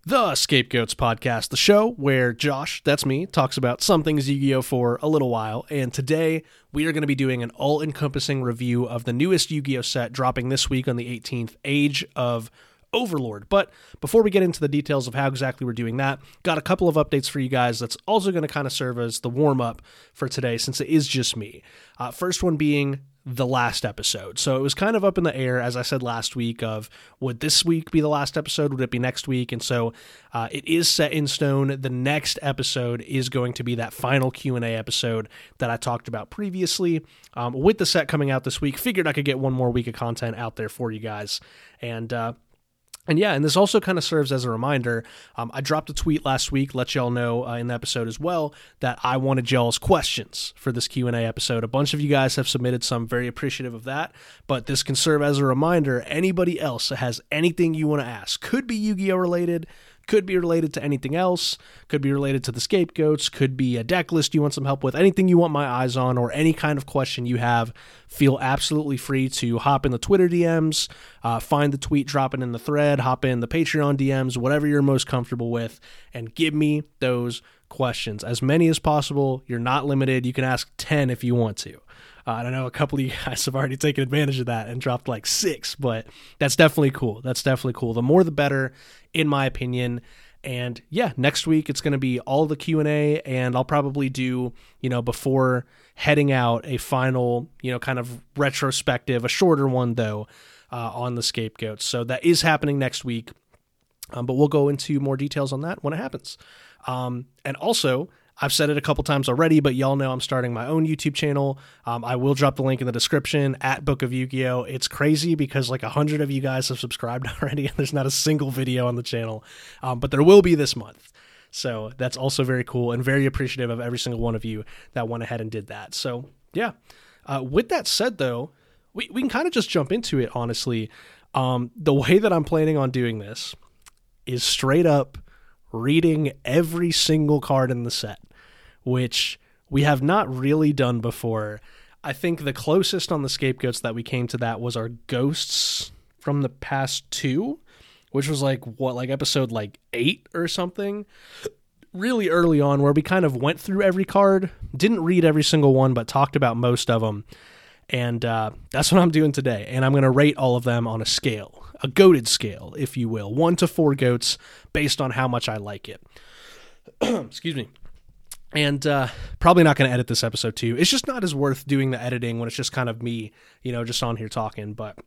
The Scapegoats Podcast, the show where Josh, that's me, talks about some things Yu-Gi-Oh! For a little while, and today we are going to be doing an all-encompassing review of the newest Yu-Gi-Oh! Set dropping this week on the 18th, Age of Overlord. But before we get into the details of how exactly we're doing that, got a couple of updates for you guys that's also going to kind of serve as the warm-up for today since it is just me. First one being the last episode. So it was kind of up in the air, as I said last week, of would this week be the last episode? Would it be next week? And so it is set in stone. The next episode is going to be that final Q&A episode that I talked about previously. With the set coming out this week, figured I could get one more week of content out there for you guys. And this also kind of serves as a reminder. I dropped a tweet last week, let y'all know in the episode as well, that I wanted y'all's questions for this Q&A episode. A bunch of you guys have submitted some, very appreciative of that, but this can serve as a reminder. Anybody else that has anything you want to ask, could be Yu-Gi-Oh! Related, could be related to anything else, could be related to the Scapegoats, could be a deck list you want some help with, anything you want my eyes on, or any kind of question you have, feel absolutely free to hop in the Twitter DMs, find the tweet, drop it in the thread, hop in the Patreon DMs, whatever you're most comfortable with, and give me those questions. As many as possible. You're not limited. You can ask 10 if you want to. I know a couple of you guys have already taken advantage of that and dropped like 6, but that's definitely cool. The more the better, in my opinion. And yeah, next week it's going to be all the Q&A, and I'll probably do, before heading out, a final, kind of retrospective, a shorter one though, on the Scapegoats. So that is happening next week, but we'll go into more details on that when it happens. And also, I've said it a couple times already, but y'all know I'm starting my own YouTube channel. I will drop the link in the description at Book of Yu-Gi-Oh! It's crazy because like 100 of you guys have subscribed already, and there's not a single video on the channel, but there will be this month. So that's also very cool and very appreciative of every single one of you that went ahead and did that. So yeah, with that said though, we can kind of just jump into it, honestly. The way that I'm planning on doing this is straight up reading every single card in the set, which we have not really done before. I think the closest on the Scapegoats that we came to that was our Ghosts from the past 2, which was like episode 8 or something, really early on, where we kind of went through every card, didn't read every single one, but talked about most of them. And that's what I'm doing today. And I'm going to rate all of them on a scale, a goated scale, if you will, 1 to 4 goats based on how much I like it. Excuse me. And probably not going to edit this episode too. It's just not as worth doing the editing when it's just kind of me, just on here talking. But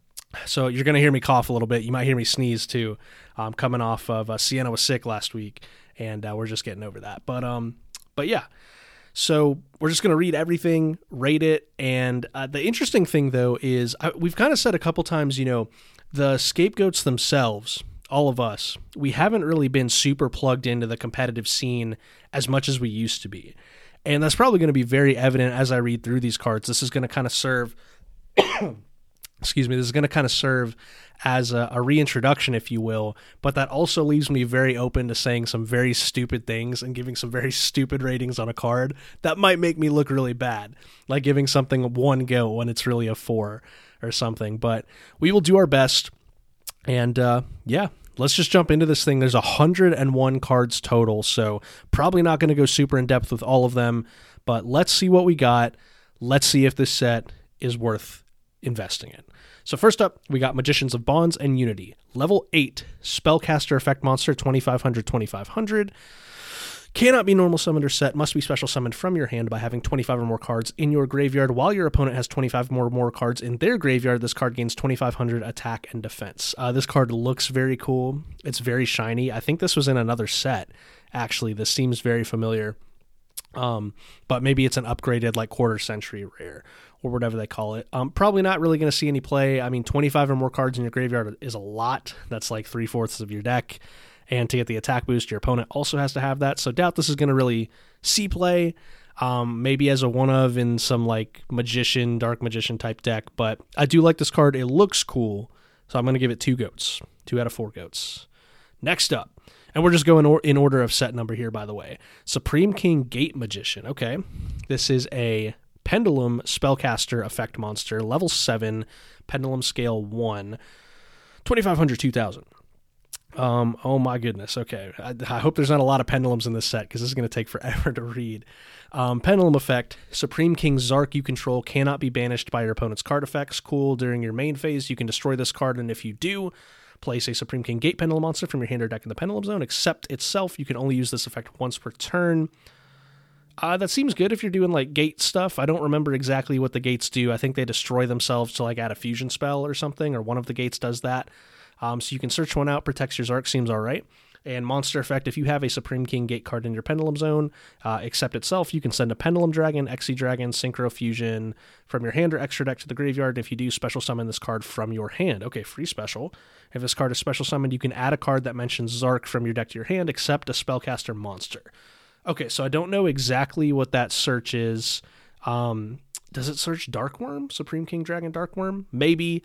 so you're going to hear me cough a little bit. You might hear me sneeze too. Coming off of Sienna was sick last week, and we're just getting over that. But yeah. So we're just going to read everything, rate it, and the interesting thing, though, is we've kind of said a couple times, the Scapegoats themselves, all of us, we haven't really been super plugged into the competitive scene as much as we used to be. And that's probably going to be very evident as I read through these cards. This is going to kind of serve... Excuse me, this is going to kind of serve as a reintroduction, if you will, but that also leaves me very open to saying some very stupid things and giving some very stupid ratings on a card that might make me look really bad, like giving something 1 go when it's really a 4 or something. But we will do our best, and let's just jump into this thing. There's 101 cards total, so probably not going to go super in-depth with all of them, but let's see what we got. Let's see if this set is worth investing in. So first up, we got Magicians of Bonds and Unity. Level 8, Spellcaster Effect Monster, 2500. Cannot be normal summoned or set, must be special summoned from your hand by having 25 or more cards in your graveyard. While your opponent has 25 or more cards in their graveyard, this card gains 2500 attack and defense. This card looks very cool. It's very shiny. I think this was in another set, actually. This seems very familiar. But maybe it's an upgraded quarter century rare or whatever they call it. Probably not really going to see any play. I mean, 25 or more cards in your graveyard is a lot. That's like 3/4 of your deck. And to get the attack boost, your opponent also has to have that. So doubt this is going to really see play. Maybe as a one-of in some magician, dark magician type deck. But I do like this card. It looks cool. So I'm going to give it 2 goats. 2 out of 4 goats. Next up. And we're just going in order of set number here, by the way. Supreme King Gate Magician. Okay. This is a Pendulum Spellcaster Effect Monster, level 7, Pendulum Scale 1, 2500, 2000. Oh my goodness. Okay. I hope there's not a lot of pendulums in this set because this is going to take forever to read. Pendulum effect. Supreme King Zark you control cannot be banished by your opponent's card effects. Cool. During your main phase, you can destroy this card, and if you do, place a Supreme King Gate Pendulum monster from your hand or deck in the Pendulum Zone. Except itself, you can only use this effect once per turn. That seems good if you're doing like gate stuff. I don't remember exactly what the gates do. I think they destroy themselves to like add a fusion spell or something, or one of the gates does that. So you can search one out. Protects your Zark, seems all right. And monster effect, if you have a Supreme King Gate card in your Pendulum Zone, except itself, you can send a Pendulum Dragon, Exy Dragon, Synchro Fusion from your hand or extra deck to the graveyard. And if you do, special summon this card from your hand. Okay, free special. If this card is special summoned, you can add a card that mentions Zark from your deck to your hand, except a spellcaster monster. Okay, so I don't know exactly what that search is. Does it search Darkworm? Supreme King Dragon Darkworm? Maybe.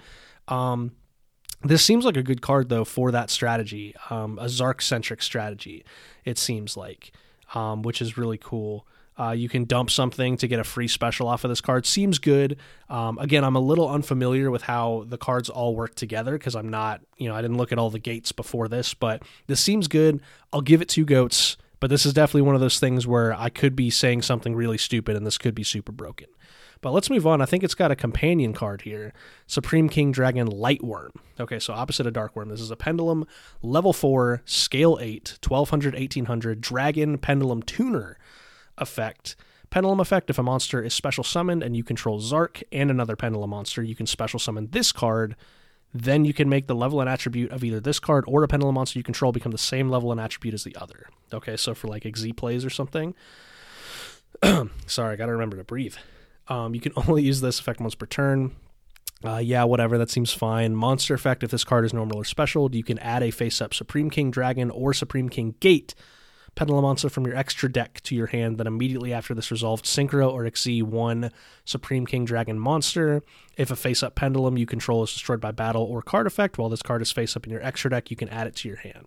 This seems like a good card, though, for that strategy, a Zark-centric strategy, it seems like, which is really cool. You can dump something to get a free special off of this card. Seems good. Again, I'm a little unfamiliar with how the cards all work together because I'm not, I didn't look at all the gates before this, but this seems good. I'll give it 2 goats, but this is definitely one of those things where I could be saying something really stupid and this could be super broken. But let's move on. I think it's got a companion card here. Supreme King Dragon Lightworm. Okay, so opposite of Darkworm. This is a Pendulum, level 4, scale 8, 1200, 1800, Dragon Pendulum Tuner effect. Pendulum effect, if a monster is special summoned and you control Zark and another Pendulum monster, you can special summon this card. Then you can make the level and attribute of either this card or a Pendulum monster you control become the same level and attribute as the other. Okay, so for like Xyz plays or something. Sorry, I gotta remember to breathe. You can only use this effect once per turn. Yeah, whatever, that seems fine. Monster effect, if this card is normal or special, you can add a face-up Supreme King Dragon or Supreme King Gate Pendulum monster from your extra deck to your hand. Then immediately after this resolved, Synchro or Xyz 1 Supreme King Dragon monster. If a face-up Pendulum you control is destroyed by battle or card effect, while this card is face-up in your extra deck, you can add it to your hand.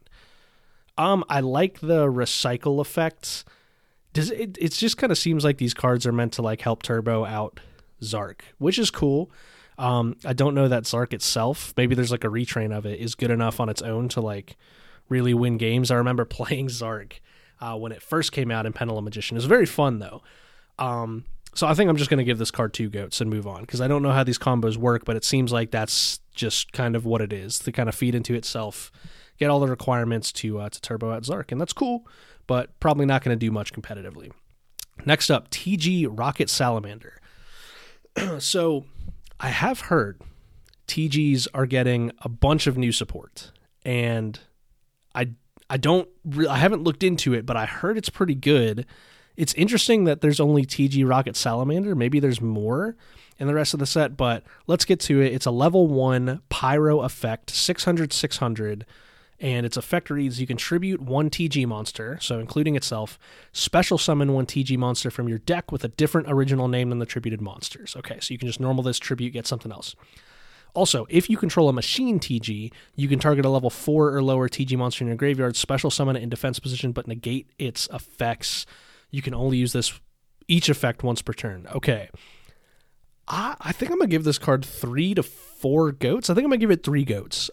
I like the recycle effects. It just kind of seems like these cards are meant to like help turbo out Zark, which is cool. I don't know that Zark itself, maybe there's like a retrain of it, is good enough on its own to like really win games. I remember playing Zark when it first came out in Pendulum Magician. It was very fun though. So I think I'm just going to give this card 2 goats and move on because I don't know how these combos work, but it seems like that's just kind of what it is to kind of feed into itself, get all the requirements to turbo out Zark, and that's cool, but probably not going to do much competitively. Next up, TG Rocket Salamander. So I have heard TGs are getting a bunch of new support, and I haven't looked into it, but I heard it's pretty good. It's interesting that there's only TG Rocket Salamander. Maybe there's more in the rest of the set, but let's get to it. It's a level 1 Pyro effect, 600/600, and its effect reads, you can tribute 1 TG monster, so including itself, special summon 1 TG monster from your deck with a different original name than the tributed monsters. Okay, so you can just normal this, tribute, get something else. Also, if you control a machine TG, you can target a level 4 or lower TG monster in your graveyard, special summon it in defense position, but negate its effects. You can only use this each effect once per turn. Okay. I think I'm going to give this card 3 to 4 goats. I think I'm going to give it 3 goats.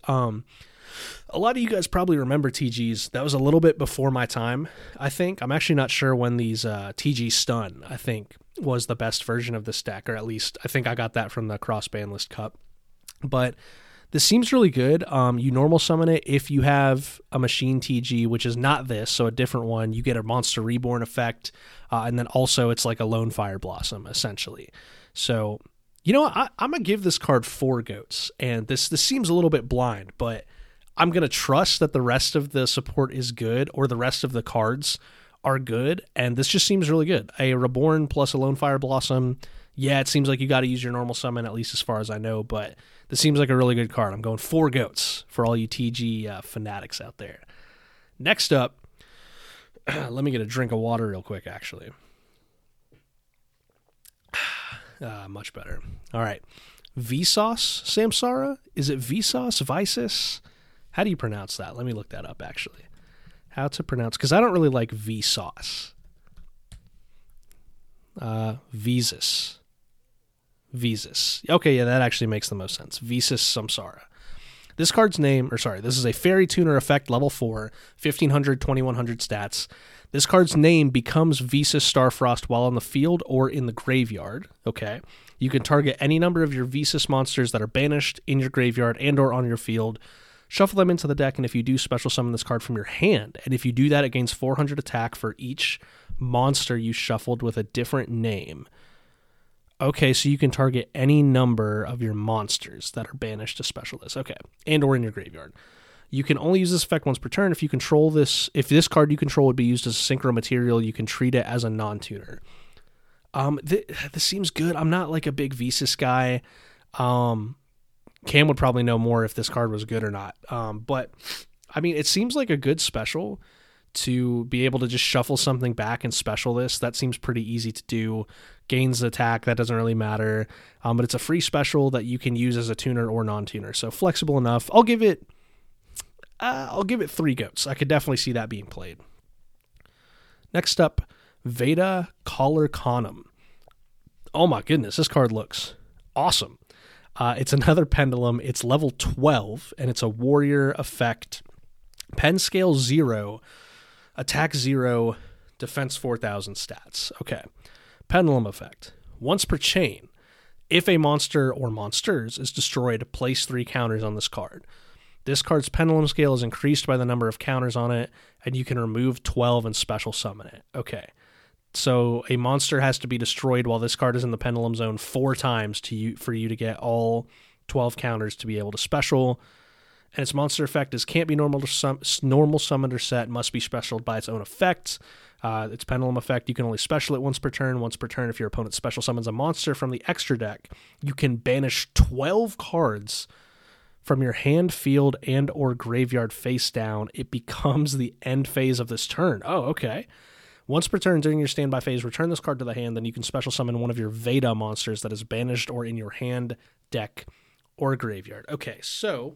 A lot of you guys probably remember TGs. That was a little bit before my time, I think. I'm actually not sure when these TG Stun, I think, was the best version of this deck, or at least I think I got that from the Cross Ban List Cup. But this seems really good. You normal summon it. If you have a machine TG, which is not this, so a different one, you get a Monster Reborn effect, and then also it's like a Lone Fire Blossom, essentially. So, I'm going to give this card 4 goats, and this seems a little bit blind, but I'm going to trust that the rest of the support is good, or the rest of the cards are good, and this just seems really good. A Reborn plus a Lone Fire Blossom, yeah, it seems like you got to use your normal summon, at least as far as I know, but this seems like a really good card. I'm going 4 goats for all you TG fanatics out there. Next up, let me get a drink of water real quick, actually. Much better. All right. Vsauce Samsara? Is it Vsauce? Visus? How do you pronounce that? Let me look that up, actually. How to pronounce, because I don't really like Vsauce. Visus. Okay, yeah, that actually makes the most sense. Visus Samsara. This is a Fairy Tuner effect level 4, 1500, 2100 stats. This card's name becomes Visas Starfrost while on the field or in the graveyard. Okay. You can target any number of your Visas monsters that are banished in your graveyard and or on your field. Shuffle them into the deck, and if you do, special summon this card from your hand. And if you do that, it gains 400 attack for each monster you shuffled with a different name. Okay, so you can target any number of your monsters that are banished to special this. Okay, and or in your graveyard. You can only use this effect once per turn. If this card you control would be used as a synchro material, you can treat it as a non-tuner. This seems good. I'm not like a big Visas guy. Cam would probably know more if this card was good or not. But I mean, it seems like a good special to be able to just shuffle something back and special this. That seems pretty easy to do. Gains attack, that doesn't really matter. But it's a free special that you can use as a tuner or non-tuner. So flexible enough. I'll give it 3 goats. I could definitely see that being played. Next up, Veda Collar Conum. Oh my goodness, this card looks awesome. It's another Pendulum. It's level 12, and it's a warrior effect. Pen scale 0, attack 0, defense 4,000 stats. Okay. Pendulum effect. Once per chain, if a monster or monsters is destroyed, place 3 counters on this card. This card's pendulum scale is increased by the number of counters on it, and you can remove 12 and special summon it. Okay. So a monster has to be destroyed while this card is in the pendulum zone 4 times for you to get all 12 counters to be able to special. And its monster effect is can't be normal summoned or set, must be specialed by its own effect. Its pendulum effect, you can only special it once per turn. Once per turn, if your opponent special summons a monster from the extra deck, you can banish 12 cards from your hand, field, and or graveyard face down. It becomes the end phase of this turn. Oh, okay. Once per turn during your standby phase, return this card to the hand, then you can special summon one of your Veda monsters that is banished or in your hand, deck, or graveyard. Okay, so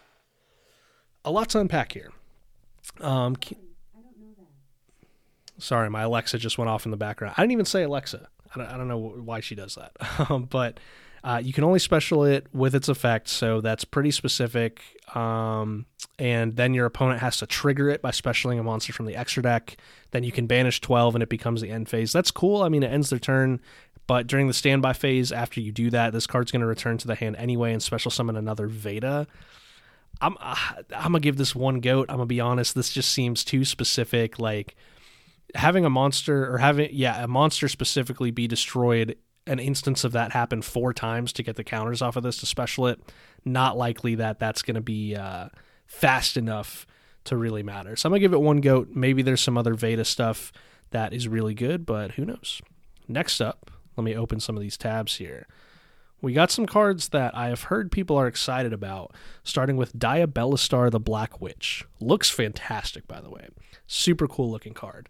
a lot to unpack here. I don't know that. Sorry, my Alexa just went off in the background. I didn't even say Alexa. I don't know why she does that. But you can only special it with its effect, so that's pretty specific. And then your opponent has to trigger it by specialing a monster from the extra deck. Then you can banish 12 and it becomes the end phase. That's cool. I mean, it ends their turn, but during the standby phase, after you do that, this card's going to return to the hand anyway and special summon another Veda. I'm going to give this 1 goat. I'm going to be honest. This just seems too specific. Like having a monster a monster specifically be destroyed, an instance of that happen 4 times to get the counters off of this to special it. Not likely that that's going to be fast enough to really matter. So I'm going to give it 1 goat. Maybe there's some other Veda stuff that is really good, but who knows? Next up, let me open some of these tabs here. We got some cards that I have heard people are excited about, starting with Diabelistar the Black Witch. Looks fantastic, by the way. Super cool looking card.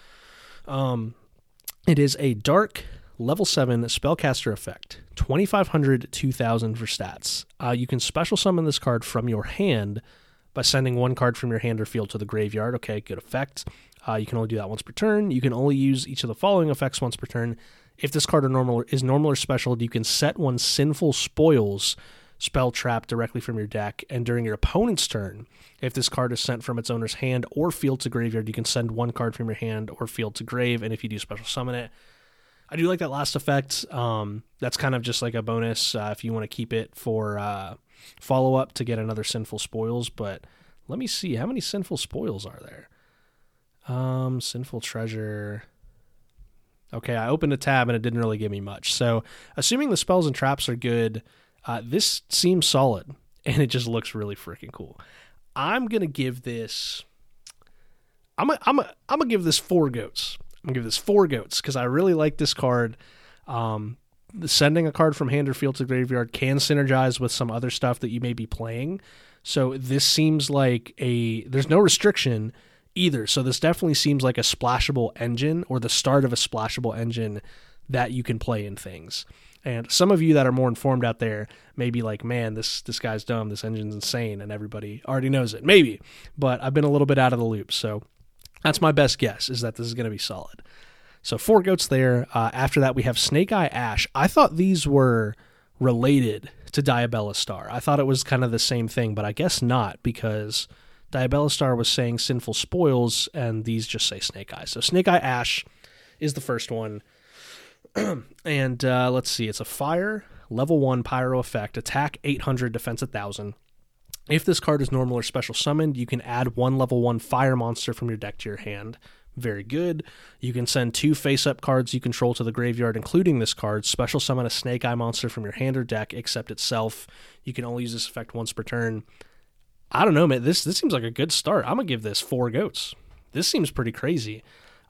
It is a dark level 7 spellcaster effect. 2,500, 2,000 for stats. You can special summon this card from your hand by sending 1 card from your hand or field to the graveyard. Okay, good effect. You can only do that once per turn. You can only use each of the following effects once per turn. If this card is normal or special, you can set 1 Sinful Spoils spell trap directly from your deck, and during your opponent's turn, if this card is sent from its owner's hand or field to graveyard, you can send 1 card from your hand or field to grave, and if you do special summon it. I do like that last effect. That's kind of just like a bonus if you want to keep it for follow-up to get another Sinful Spoils, but let me see. How many Sinful Spoils are there? Sinful Treasure. Okay, I opened a tab and it didn't really give me much. So, assuming the spells and traps are good, this seems solid, and it just looks really freaking cool. I'm gonna give this. I'm gonna give this 4 goats. I'm gonna give this 4 goats because I really like this card. Sending a card from hand or field to graveyard can synergize with some other stuff that you may be playing. So this seems like there's no restriction either. So this definitely seems like a splashable engine, or the start of a splashable engine that you can play in things. And some of you that are more informed out there may be like, man, this guy's dumb. This engine's insane. And everybody already knows it. Maybe. But I've been a little bit out of the loop. So that's my best guess, is that this is going to be solid. So 4 goats there. After that, we have Snake Eye Ash. I thought these were related to Diabelistar. I thought it was kind of the same thing, but I guess not, because Diabelistar was saying Sinful Spoils, and these just say Snake Eyes. So Snake Eye Ash is the first one. And let's see, it's a fire, level 1 pyro effect, attack 800, defense 1000. If this card is normal or special summoned, you can add 1 level 1 fire monster from your deck to your hand. Very good. You can send 2 face-up cards you control to the graveyard, including this card. Special summon a Snake Eye monster from your hand or deck, except itself. You can only use this effect once per turn. I don't know, man. This seems like a good start. I'm going to give this 4 goats. This seems pretty crazy.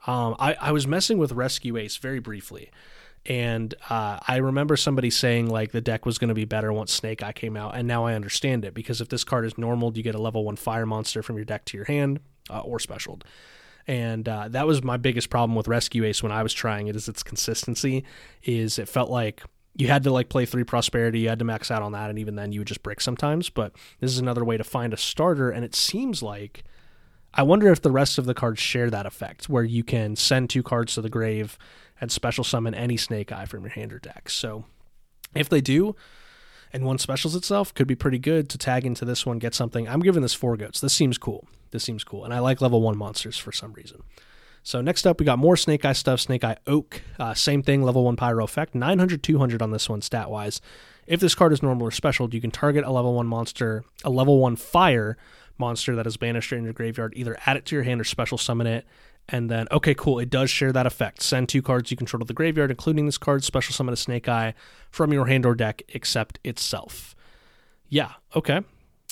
I was messing with Rescue Ace very briefly, and I remember somebody saying like the deck was going to be better once Snake Eye came out, and now I understand it, because if this card is normal, you get a level 1 fire monster from your deck to your hand, or specialed. And that was my biggest problem with Rescue Ace when I was trying it, is its consistency. Is it felt like you had to like play 3 Prosperity, you had to max out on that, and even then you would just brick sometimes. But this is another way to find a starter, and it seems like, I wonder if the rest of the cards share that effect, where you can send 2 cards to the grave and special summon any Snake Eye from your hand or deck. So if they do, and one specials itself, could be pretty good to tag into this one, get something. I'm giving this 4 goats. This seems cool. And I like level 1 monsters for some reason. So next up, we got more Snake Eye stuff. Snake Eye Oak, same thing, level 1 pyro effect, 900, 200 on this one stat-wise. If this card is normal or special, you can target a level 1 monster, a level 1 fire monster that is banished in your graveyard, either add it to your hand or special summon it. And then, okay, cool, it does share that effect. Send 2 cards you control to the graveyard, including this card, special summon a Snake Eye from your hand or deck, except itself. Yeah, okay.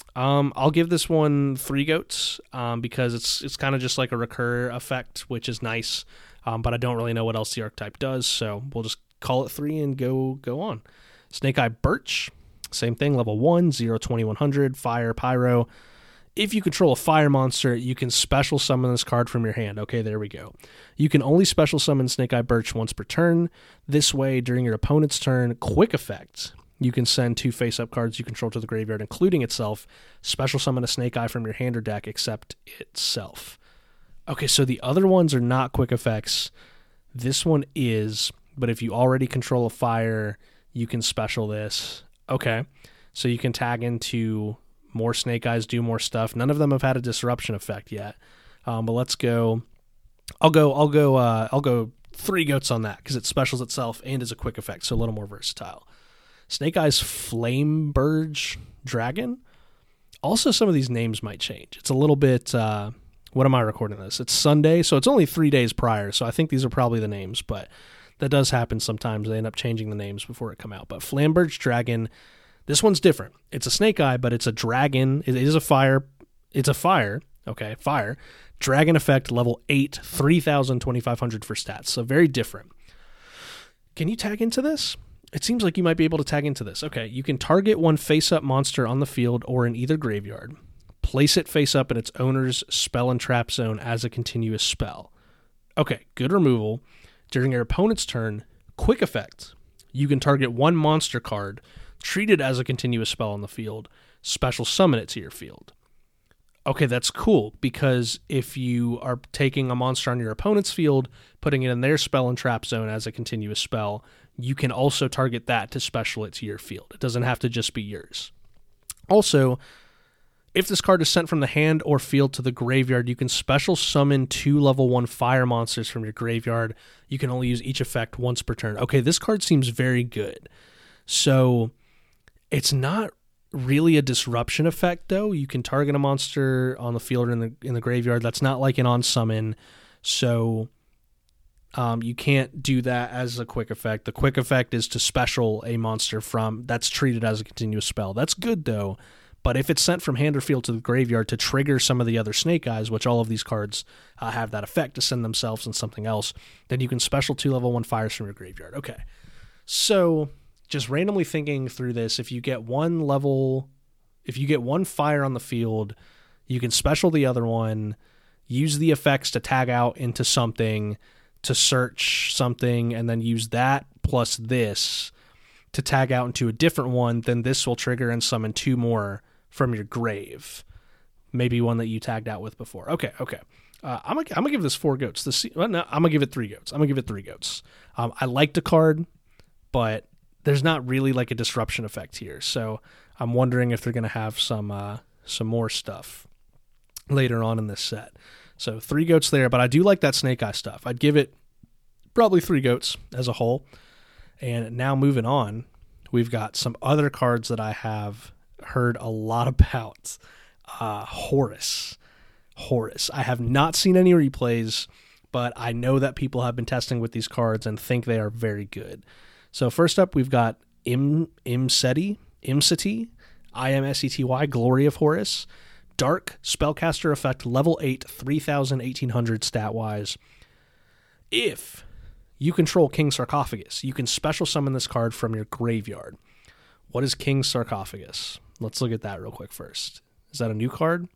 I'll give this one 3 goats, because it's kind of just like a recur effect, which is nice, but I don't really know what else the archetype does, so we'll just call it 3 and go on. Snake Eye Birch, same thing, level 1, 0, 2100, fire, pyro. If you control a fire monster, you can special summon this card from your hand. Okay, there we go. You can only special summon Snake Eye Birch once per turn. This way, during your opponent's turn, quick effect, you can send 2 face-up cards you control to the graveyard, including itself. Special summon a Snake Eye from your hand or deck, except itself. Okay, so the other ones are not quick effects. This one is, but if you already control a fire, you can special this. Okay, so you can tag into more Snake Eyes, do more stuff. None of them have had a disruption effect yet. But let's go. I'll go 3 goats on that, because it specials itself and is a quick effect, so a little more versatile. Snake Eyes Flameburge Dragon. Also, some of these names might change. It's a little bit, what am I recording this? It's Sunday, so it's only 3 days prior, so I think these are probably the names, but that does happen sometimes. They end up changing the names before it come out. But Flameburge Dragon, this one's different. It's a Snake Eye, but it's a dragon. It is a fire. It's a fire. Okay, fire. Dragon effect, level 8, 3,000, 2,500 for stats, so very different. Can you tag into this? It seems like you might be able to tag into this. Okay, you can target 1 face-up monster on the field or in either graveyard. Place it face-up in its owner's spell and trap zone as a continuous spell. Okay, good removal. During your opponent's turn, quick effect. You can target 1 monster card, treat it as a continuous spell on the field, special summon it to your field. Okay, that's cool, because if you are taking a monster on your opponent's field, putting it in their spell and trap zone as a continuous spell, you can also target that to special it to your field. It doesn't have to just be yours. Also, if this card is sent from the hand or field to the graveyard, you can special summon 2 level 1 fire monsters from your graveyard. You can only use each effect once per turn. Okay, this card seems very good. So, it's not really a disruption effect, though. You can target a monster on the field or in the graveyard. That's not like an on summon, so you can't do that as a quick effect. The quick effect is to special a monster from that's treated as a continuous spell. That's good, though. But if it's sent from hand or field to the graveyard to trigger some of the other Snake Eyes, which all of these cards have that effect to send themselves and something else, then you can special 2 level 1 fires from your graveyard. Okay, so just randomly thinking through this, if you get 1 fire on the field, you can special the other one, use the effects to tag out into something, to search something, and then use that plus this to tag out into a different one. Then this will trigger and summon 2 more from your grave. Maybe one that you tagged out with before. Okay. I'm gonna give this 4 goats. I'm gonna give it 3 goats. I liked the card, but there's not really like a disruption effect here. So I'm wondering if they're going to have some more stuff later on in this set. So 3 goats there, but I do like that Snake Eye stuff. I'd give it probably 3 goats as a whole. And now moving on, we've got some other cards that I have heard a lot about. Horus. I have not seen any replays, but I know that people have been testing with these cards and think they are very good. So first up, we've got Imseti, I-M-S-E-T-Y, Glory of Horus. Dark, spellcaster effect, level 8, 3,000, 1,800 stat-wise. If you control King Sarcophagus, you can special summon this card from your graveyard. What is King Sarcophagus? Let's look at that real quick first. Is that a new card?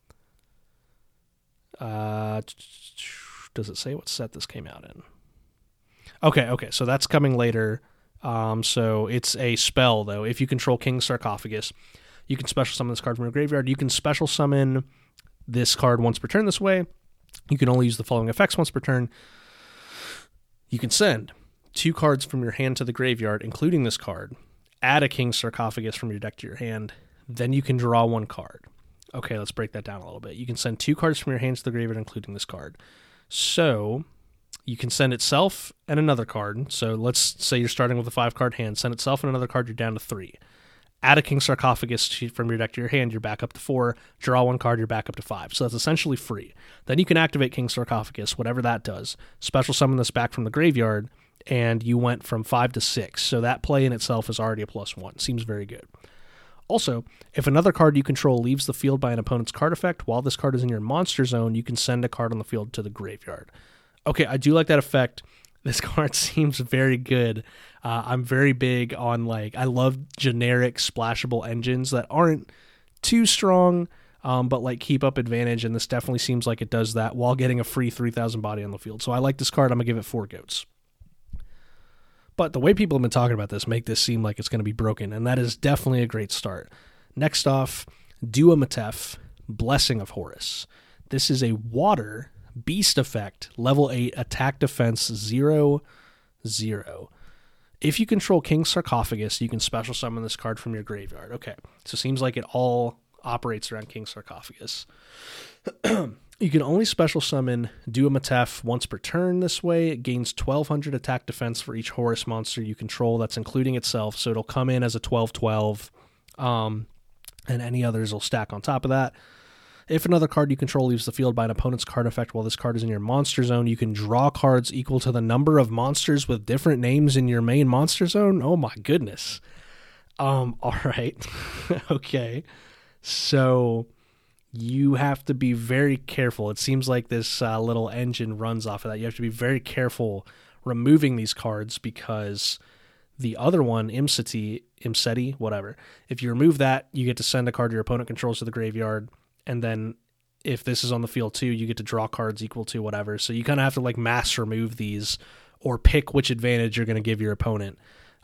Does it say what set this came out in? Okay, so that's coming later. So it's a spell, though. If you control King Sarcophagus, you can special summon this card from your graveyard. You can special summon this card once per turn this way. You can only use the following effects once per turn. You can send 2 cards from your hand to the graveyard, including this card. Add a King Sarcophagus from your deck to your hand. Then you can draw 1 card. Okay, let's break that down a little bit. You can send 2 cards from your hands to the graveyard, including this card. So you can send itself and another card. So let's say you're starting with a 5-card hand. Send itself and another card, you're down to 3. Add a King Sarcophagus from your deck to your hand, you're back up to 4. Draw 1 card, you're back up to 5. So that's essentially free. Then you can activate King Sarcophagus, whatever that does. Special summon this back from the graveyard, and you went from 5 to 6. So that play in itself is already a +1. Seems very good. Also, if another card you control leaves the field by an opponent's card effect, while this card is in your monster zone, you can send a card on the field to the graveyard. Okay, I do like that effect. This card seems very good. I'm very big on, I love generic splashable engines that aren't too strong, but keep up advantage, and this definitely seems like it does that while getting a free 3,000 body on the field. So I like this card. I'm going to give it 4 goats. But the way people have been talking about this make this seem like it's going to be broken, and that is definitely a great start. Next off, Duamatef, Blessing of Horus. This is a water beast effect, level 8, attack defense 0/0. If you control King Sarcophagus, you can special summon this card from your graveyard. Okay, so it seems like it all operates around King Sarcophagus. You can only special summon Duamatef once per turn this way. It gains 1,200 attack defense for each Horus monster you control. That's including itself, so it'll come in as a 12/12, and any others will stack on top of that. If another card you control leaves the field by an opponent's card effect while this card is in your monster zone, you can draw cards equal to the number of monsters with different names in your main monster zone. Oh my goodness. All right. Okay. So you have to be very careful. It seems like this little engine runs off of that. You have to be very careful removing these cards because the other one, Imseti, whatever, if you remove that, you get to send a card your opponent controls to the graveyard. And then if this is on the field too, you get to draw cards equal to whatever. So you kind of have to mass remove these or pick which advantage you're going to give your opponent.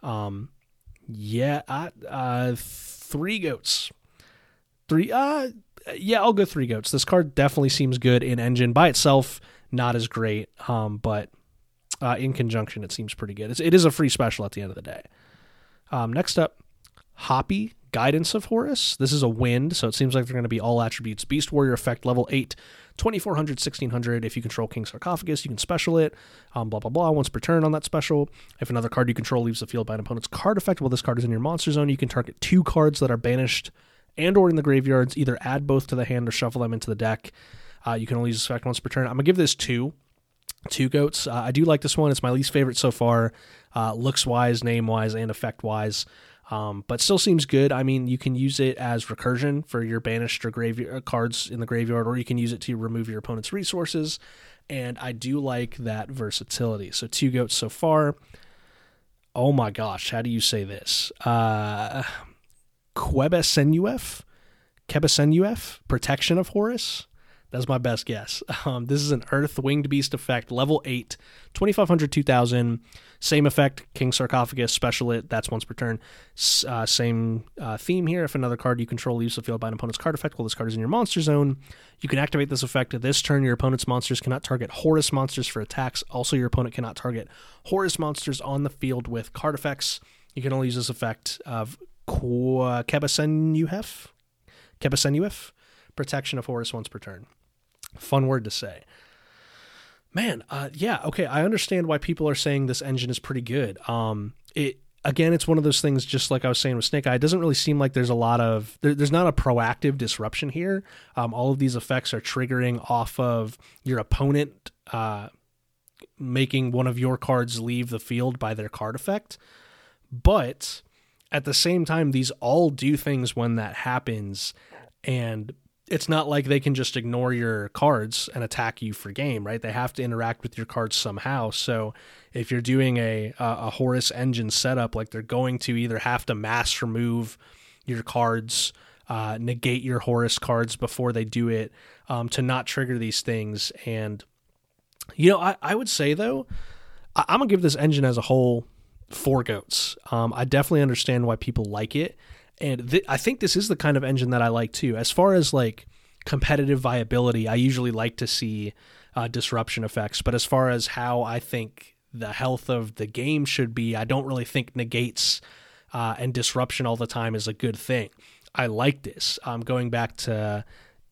3 goats. I'll go 3 goats. This card definitely seems good in Engine. By itself, not as great, but in conjunction, it seems pretty good. It is a free special at the end of the day. Next up, Hoppy, Guidance of Horus. This is a wind, so it seems like they're going to be all attributes. Beast Warrior effect, level 8, 2,400, 1,600. If you control King Sarcophagus, you can special it. Blah, blah, blah. Once per turn on that special. If another card you control leaves the field by an opponent's card effect while this card is in your monster zone, you can target 2 cards that are banished and or in the graveyards. Either add both to the hand or shuffle them into the deck. You can only use this effect once per turn. I'm going to give this 2 goats. I do like this one. It's my least favorite so far, looks-wise, name-wise, and effect-wise. But still seems good. I mean, you can use it as recursion for your banished or graveyard cards in the graveyard, or you can use it to remove your opponent's resources. And I do like that versatility. So 2 goats so far. Oh my gosh, how do you say this? Quebesenuef, Protection of Horus. That's my best guess. This is an Earth Winged Beast effect, level 8, 2,500, 2,000. Same effect, King Sarcophagus, special it, that's once per turn. Same theme here. If another card you control leaves the field by an opponent's card effect while this card is in your monster zone, you can activate this effect. This turn, your opponent's monsters cannot target Horus monsters for attacks. Also, your opponent cannot target Horus monsters on the field with card effects. You can only use this effect of Kebasenuef, protection of Horus once per turn. Fun word to say. Man, yeah, okay, I understand why people are saying this engine is pretty good. It's one of those things, just like I was saying with Snake Eye, it doesn't really seem like there's a lot of, there's not a proactive disruption here. All of these effects are triggering off of your opponent making one of your cards leave the field by their card effect. But at the same time, these all do things when that happens, and it's not like they can just ignore your cards and attack you for game, right? They have to interact with your cards somehow. So if you're doing a Horus engine setup, like they're going to either have to mass remove your cards, negate your Horus cards before they do it, to not trigger these things. And, I would say, though, I'm going to give this engine as a whole 4 goats. I definitely understand why people like it. And I think this is the kind of engine that I like too. As far as like competitive viability, I usually like to see disruption effects. But as far as how I think the health of the game should be, I don't really think negates and disruption all the time is a good thing. I like this. Going back to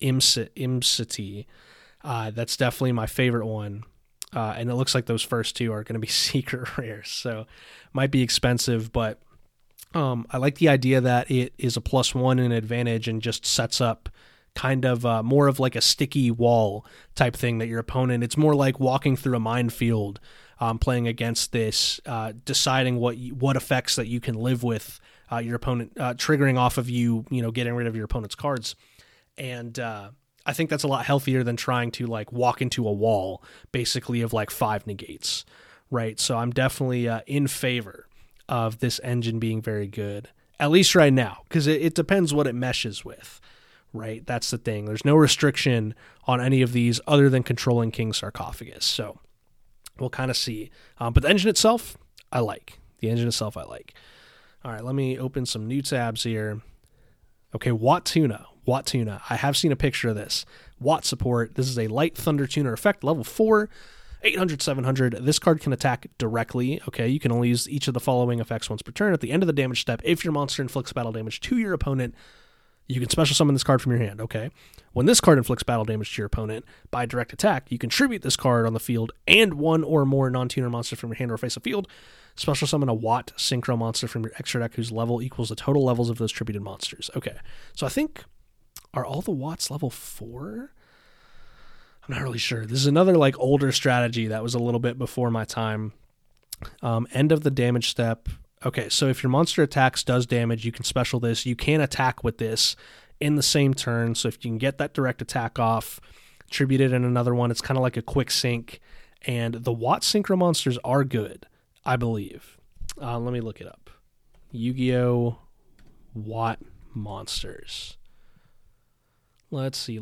Imsity, that's definitely my favorite one. And it looks like those first 2 are going to be secret rares, so might be expensive, but I like the idea that it is a +1 in advantage and just sets up kind of more of like a sticky wall type thing that your opponent, it's more like walking through a minefield, playing against this, deciding what effects that you can live with your opponent, triggering off of you, getting rid of your opponent's cards. And I think that's a lot healthier than trying to like walk into a wall basically of like 5 negates, right? So I'm definitely in favor of this engine being very good, at least right now, because it depends what it meshes with, right? That's the thing. There's no restriction on any of these other than controlling King Sarcophagus, so we'll kind of see. But the engine itself, I like. All right, let me open some new tabs here. Okay, Watt Tuna. I have seen a picture of this. Watt support. This is a Light Thunder Tuner effect, level 4. 800, 700. This card can attack directly. Okay, you can only use each of the following effects once per turn. At the end of the damage step, if your monster inflicts battle damage to your opponent, you can special summon this card from your hand. Okay, when this card inflicts battle damage to your opponent by direct attack, you contribute this card on the field and 1 or more non-tuner monster from your hand or face of field. Special summon a Watt Synchro monster from your extra deck whose level equals the total levels of those tributed monsters. Okay, so I think, are all the Watts level 4? I'm not really sure. This is another like older strategy that was a little bit before my time. End of the damage step. Okay, so if your monster attacks, does damage, you can special this. You can attack with this in the same turn. So if you can get that direct attack off, tribute it in another one, it's kind of like a quick sync. And the Watt Synchro monsters are good, I believe. Let me look it up. Yu-Gi-Oh! Watt monsters. Let's see.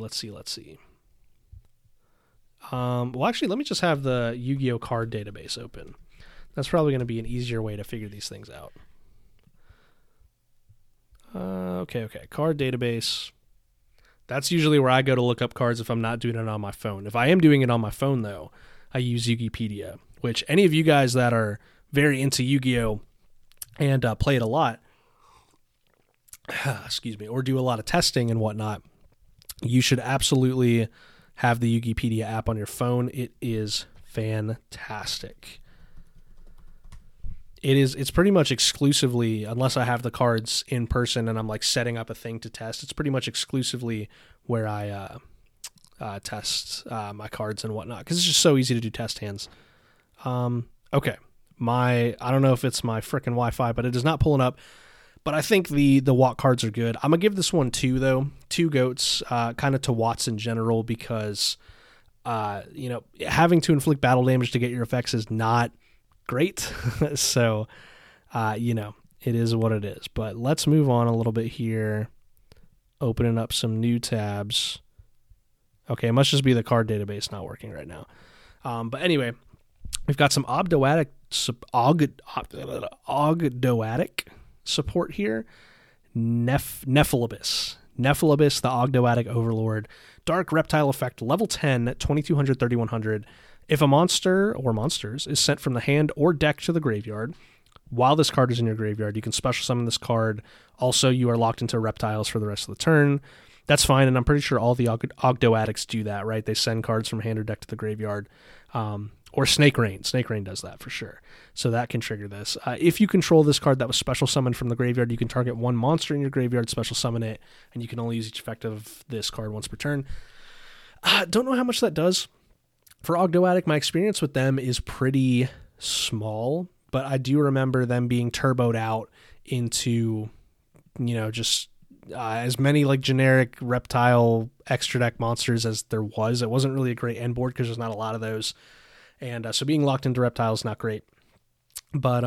Well, actually, let me just have the Yu-Gi-Oh! Card database open. That's probably going to be an easier way to figure these things out. Okay. Card database. That's usually where I go to look up cards if I'm not doing it on my phone. If I am doing it on my phone, though, I use Yugipedia, which any of you guys that are very into Yu-Gi-Oh! And play it a lot, excuse me, or do a lot of testing and whatnot, you should absolutely have the Yugipedia app on your phone. It is fantastic. It's pretty much exclusively, unless I have the cards in person and I'm like setting up a thing to test, it's pretty much exclusively where I test my cards and whatnot, because it's just so easy to do test hands. Okay. I don't know if it's my frickin' Wi-Fi, but it is not pulling up. But I think the Watt cards are good. I'm going to give this one 2, though. 2 goats, kind of to Watts in general, because, having to inflict battle damage to get your effects is not great. So, it is what it is. But let's move on a little bit here. Opening up some new tabs. Okay, it must just be the card database not working right now. But anyway, we've got some Ogdoadic support here. Nephalibus, the Ogdoadic Overlord. Dark Reptile effect, level 10, 2200, 3100. If a monster or monsters is sent from the hand or deck to the graveyard, while this card is in your graveyard. You can special summon this card. Also, you are locked into reptiles for the rest of the turn. That's fine, and I'm pretty sure all the Ogdo Addicts do that, right? They send cards from hand or deck to the graveyard. Or Snake Rain. Snake Rain does that for sure. So that can trigger this. If you control this card that was special summoned from the graveyard, you can target one monster in your graveyard, special summon it, and you can only use each effect of this card once per turn. Don't know how much that does. For Ogdo Addict, my experience with them is pretty small, but I do remember them being turboed out into, just as many like generic reptile extra deck monsters as there was. It wasn't really a great end board because there's not a lot of those. And so being locked into reptiles is not great. But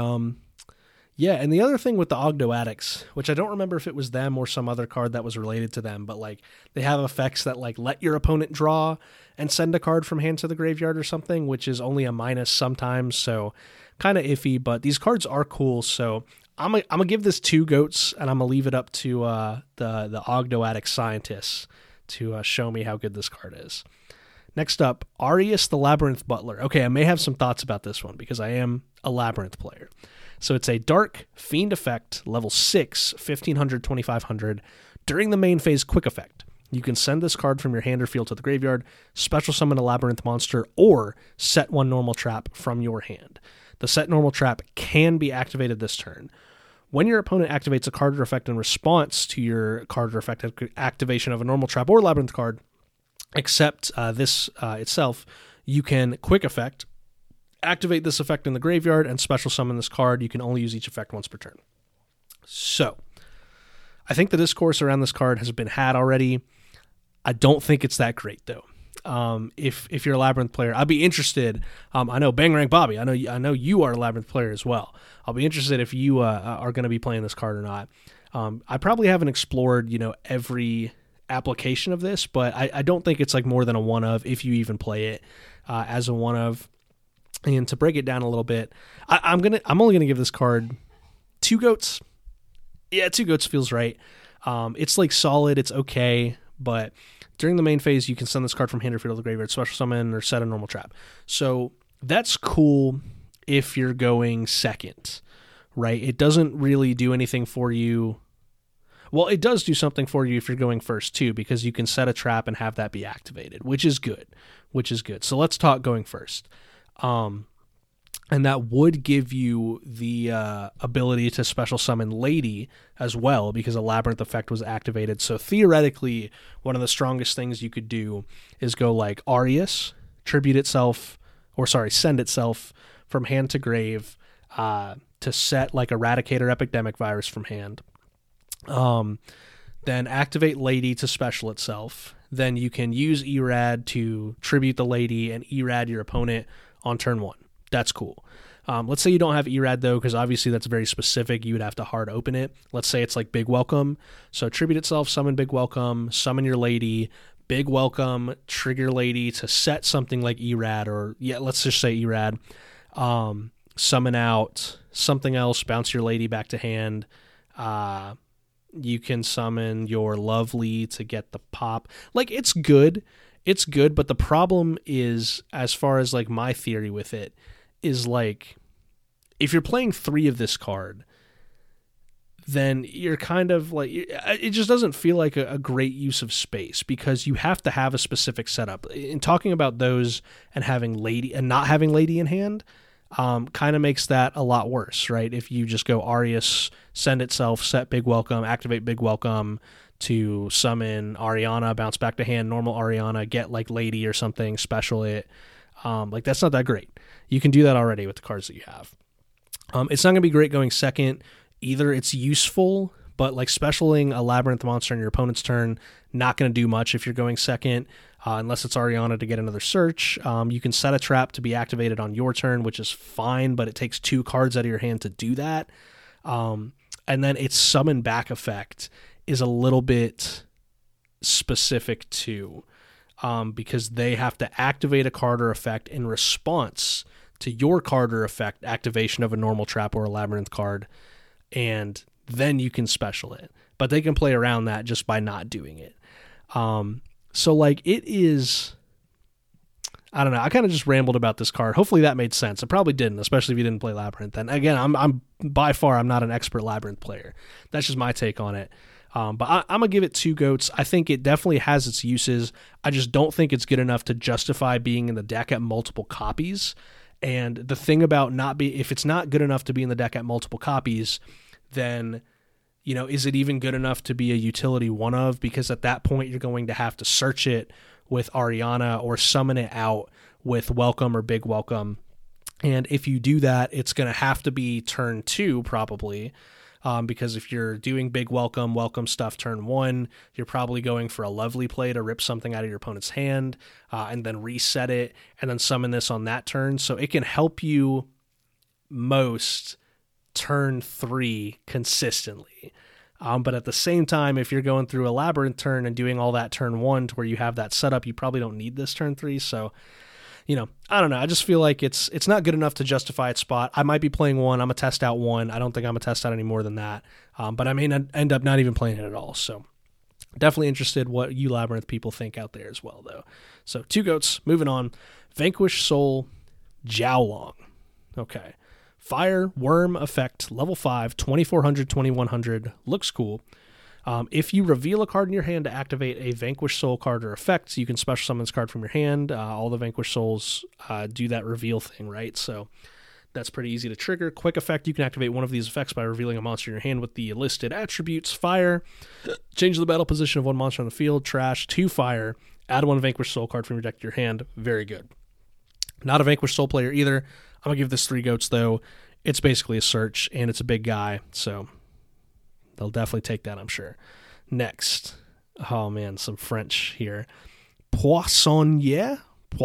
yeah, and the other thing with the Ogdo Addicts, which I don't remember if it was them or some other card that was related to them, but like they have effects that like let your opponent draw and send a card from hand to the graveyard or something, which is only a minus sometimes, so kind of iffy, but these cards are cool. So I'm gonna give this 2 goats, and I'm gonna leave it up to the Ogdo Addict scientists to show me how good this card is. Next up, Arius the Labyrinth Butler. Okay, I may have some thoughts about this one because I am a Labyrinth player. So it's a dark fiend effect, level 6, 1500, 2500. During the main phase quick effect, you can send this card from your hand or field to the graveyard, special summon a Labyrinth monster, or set one normal trap from your hand. The set normal trap can be activated this turn. When your opponent activates a card or effect in response to your card or effect activation of a normal trap or Labyrinth card, except this itself, you can quick effect, activate this effect in the graveyard, and special summon this card. You can only use each effect once per turn. So, I think the discourse around this card has been had already. I don't think it's that great, though. If you're a Labyrinth player, I'd be interested. I know Bang Rank Bobby. I know you are a Labyrinth player as well. I'll be interested if you are going to be playing this card or not. I probably haven't explored, every application of this, but I don't think it's like more than a one of, if you even play it as a one of. And to break it down a little bit, I'm only gonna give this card 2 goats. Yeah, 2 goats feels right. It's like solid, it's okay, but during the main phase, you can send this card from hand or field to the graveyard, special summon, or set a normal trap. So that's cool if you're going second, right? It doesn't really do anything for you. Well, it does do something for you if you're going first, too, because you can set a trap and have that be activated, which is good. So let's talk going first. And that would give you the ability to special summon Lady as well, because a Labyrinth effect was activated. So theoretically, one of the strongest things you could do is go like Arius, send itself from hand to grave to set like Eradicator Epidemic Virus from hand. Then activate Lady to special itself. Then you can use Erad to tribute the Lady and Erad your opponent on turn 1. That's cool. Let's say you don't have Erad, though, because obviously that's very specific. You would have to hard open it. Let's say it's like Big Welcome. So tribute itself, summon Big Welcome, summon your Lady, Big Welcome, trigger Lady to set something like Erad, or let's just say Erad. Summon out something else, bounce your Lady back to hand. You can summon your Lovely to get the pop. Like, it's good, but the problem is, as far as like my theory with it, is like, if you're playing 3 of this card, then you're kind of like, it just doesn't feel like a great use of space, because you have to have a specific setup. In talking about those and having Lady and not having Lady in hand, kind of makes that a lot worse, right? If you just go Arius, send itself, set Big Welcome, activate Big Welcome to summon Ariana, bounce back to hand, normal Ariana, get like Lady or something, special it. Like, that's not that great. You can do that already with the cards that you have. It's not going to be great going second either. It's useful, but like specialing a Labyrinth monster in your opponent's turn, not going to do much if you're going second, unless it's Ariana to get another search. You can set a trap to be activated on your turn, which is fine, but it takes 2 cards out of your hand to do that. And then its summon back effect is a little bit specific too, because they have to activate a card or effect in response to your card or effect activation of a normal trap or a Labyrinth card, and then you can special it. But they can play around that just by not doing it. So like, it is, I don't know. I kind of just rambled about this card. Hopefully that made sense. It probably didn't, especially if you didn't play Labyrinth. And again, I'm by far, I'm not an expert Labyrinth player. That's just my take on it. But I'm going to give it 2 goats. I think it definitely has its uses. I just don't think it's good enough to justify being in the deck at multiple copies. And the thing about if it's not good enough to be in the deck at multiple copies, then, is it even good enough to be a utility one of? Because at that point, you're going to have to search it with Ariana or summon it out with Welcome or Big Welcome. And if you do that, it's going to have to be turn 2 probably. Because if you're doing Big Welcome stuff turn 1, you're probably going for a Lovely Play to rip something out of your opponent's hand and then reset it and then summon this on that turn. So it can help you most turn 3 consistently. But at the same time, if you're going through a Labyrinth turn and doing all that turn 1 to where you have that setup, you probably don't need this turn 3. So, I don't know. I just feel like it's not good enough to justify its spot. I might be playing 1. I'm a test out 1. I don't think I'm a test out any more than that. But I may end up not even playing it at all. So definitely interested what you Labyrinth people think out there as well, though. So 2 goats. Moving on. Vanquish Soul Jiaolong. Okay. Fire Worm effect, level 5, 2400, 2100. Looks cool. If you reveal a card in your hand to activate a Vanquish Soul card or effect, you can special summon this card from your hand. All the Vanquish Souls do that reveal thing, right? So that's pretty easy to trigger. Quick effect, you can activate one of these effects by revealing a monster in your hand with the listed attributes. Fire, change the battle position of one monster on the field. Trash, 2 fire, add 1 Vanquish Soul card from your deck to your hand. Very good. Not a Vanquish Soul player either. I'm going to give this 3 goats, though. It's basically a search, and it's a big guy, so they'll definitely take that, I'm sure. Next. Oh, man, some French here. Poissonnière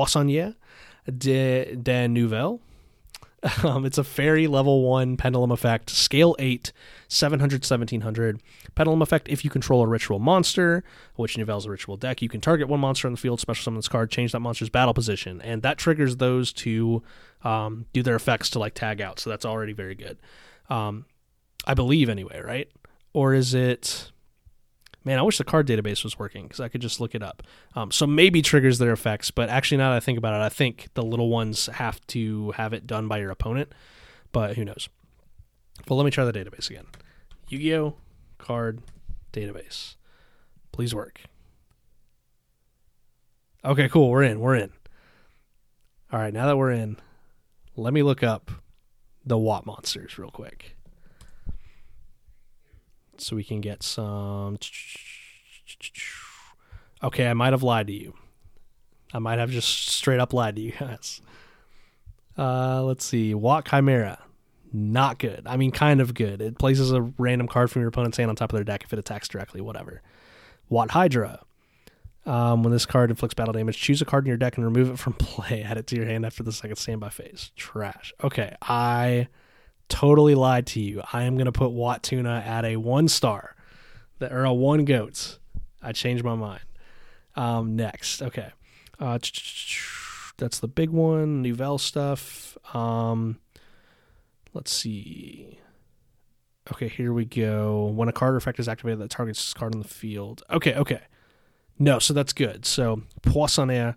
de Nouvelle. It's a fairy level 1 pendulum effect, scale 8, 700, 1700. Pendulum effect, if you control a ritual monster, which Nouvelle's a ritual deck, you can target one monster on the field, special summon this card, change that monster's battle position, and that triggers those to do their effects to tag out, so that's already very good. I believe anyway, right? Or is it... Man, I wish the card database was working because I could just look it up. So maybe triggers their effects, but actually now that I think about it, I think the little ones have to have it done by your opponent, but who knows. Well, let me try the database again. Yu-Gi-Oh! Card database. Please work. Okay, cool. We're in. All right, now that we're in, let me look up the Watt monsters real quick, so we can get some... Okay, I might have lied to you. I might have just straight up lied to you guys. Let's see. Watt Chimera. Not good. I mean, kind of good. It places a random card from your opponent's hand on top of their deck if it attacks directly, whatever. Watt Hydra. When this card inflicts battle damage, choose a card in your deck and remove it from play. Add it to your hand after the second standby phase. Trash. Okay, I... totally lied to you. I am going to put Watt Tuna at a 1 star. Or a 1 goats. I changed my mind. Next. Okay. That's the big one. Nouvelle stuff. Let's see. Okay, here we go. When a card or effect is activated that targets this card on the field. Okay. No, so that's good. So Poissonnière.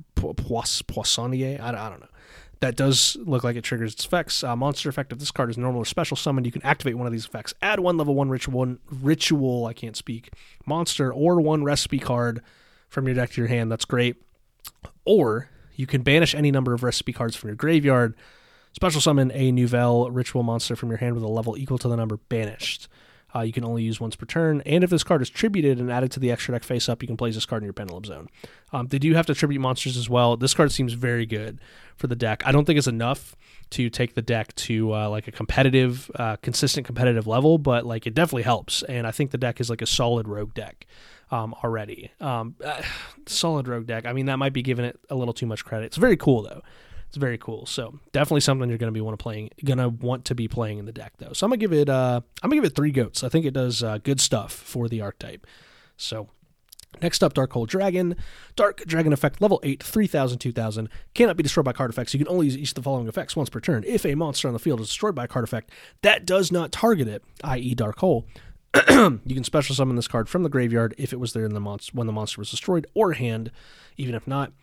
I don't know. That does look like it triggers its effects. Monster effect, if this card is normal or special summoned, you can activate one of these effects. Add 1 level 1 ritual, I can't speak, monster or 1 recipe card from your deck to your hand. That's great. Or you can banish any number of recipe cards from your graveyard. Special summon a Nouvelle ritual monster from your hand with a level equal to the number banished. You can only use once per turn, and if this card is tributed and added to the extra deck face up, you can place this card in your Pendulum Zone. They do have to tribute monsters as well. This card seems very good for the deck. I don't think it's enough to take the deck to a competitive, consistent competitive level, but it definitely helps, and I think the deck is a solid rogue deck already. Solid rogue deck. I mean, that might be giving it a little too much credit. It's very cool, though. It's very cool. So definitely something you're going to want to be playing in the deck, though. So I'm gonna give it 3 goats. I think it does good stuff for the archetype. So next up, Dark Hole Dragon. Dark Dragon effect, level 8, 3,000, 2,000. Cannot be destroyed by card effects. You can only use each of the following effects once per turn. If a monster on the field is destroyed by a card effect that does not target it, i.e. Dark Hole, you can special summon this card from the graveyard if it was there when the monster was destroyed, or hand, even if not.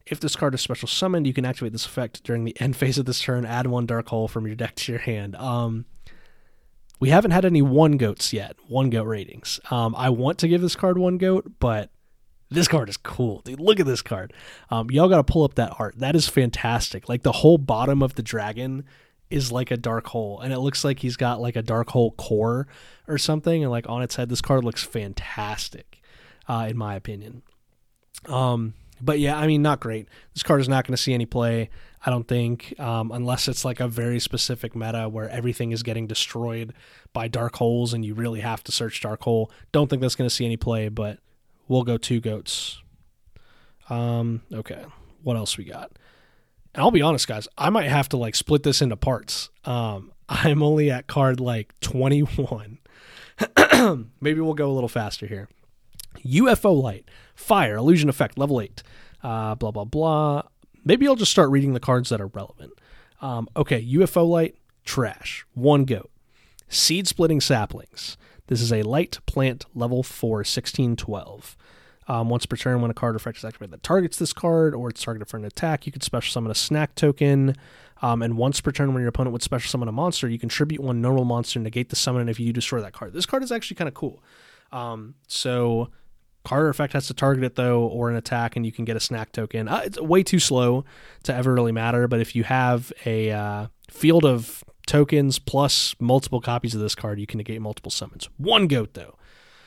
If this card is special summoned, you can activate this effect during the end phase of this turn. Add 1 Dark Hole from your deck to your hand. We haven't had any 1 goats yet, 1 goat ratings. I want to give this card 1 goat, but this card is cool. Dude, look at this card. Y'all got to pull up that art. That is fantastic. Like the whole bottom of the dragon is like a dark hole, and it looks like he's got like a dark hole core or something, and like on its head, this card looks fantastic, in my opinion. But yeah, I mean, not great. This card is not going to see any play, I don't think, unless it's like a very specific meta where everything is getting destroyed by dark holes and you really have to search dark hole. Don't think that's going to see any play, but we'll go 2 goats. Okay, what else we got? And I'll be honest, guys, I might have to like split this into parts. I'm only at card like 21. Maybe we'll go a little faster here. UFO Light, Fire, Illusion Effect, level 8, blah, blah, blah. Maybe I'll just start reading the cards that are relevant. Okay, UFO Light, trash, 1 goat. Seed Splitting Saplings. This is a light plant, level 4, 16/12. Once per turn, when a card effect is activated that targets this card, or it's targeted for an attack, you can special summon a snack token. And once per turn, when your opponent would special summon a monster, you contribute 1 normal monster, negate the summon, and if you destroy that card. This card is actually kind of cool. So card effect has to target it, though, or an attack, and you can get a snack token. It's way too slow to ever really matter, but if you have a field of tokens plus multiple copies of this card, you can negate multiple summons. 1 goat, though.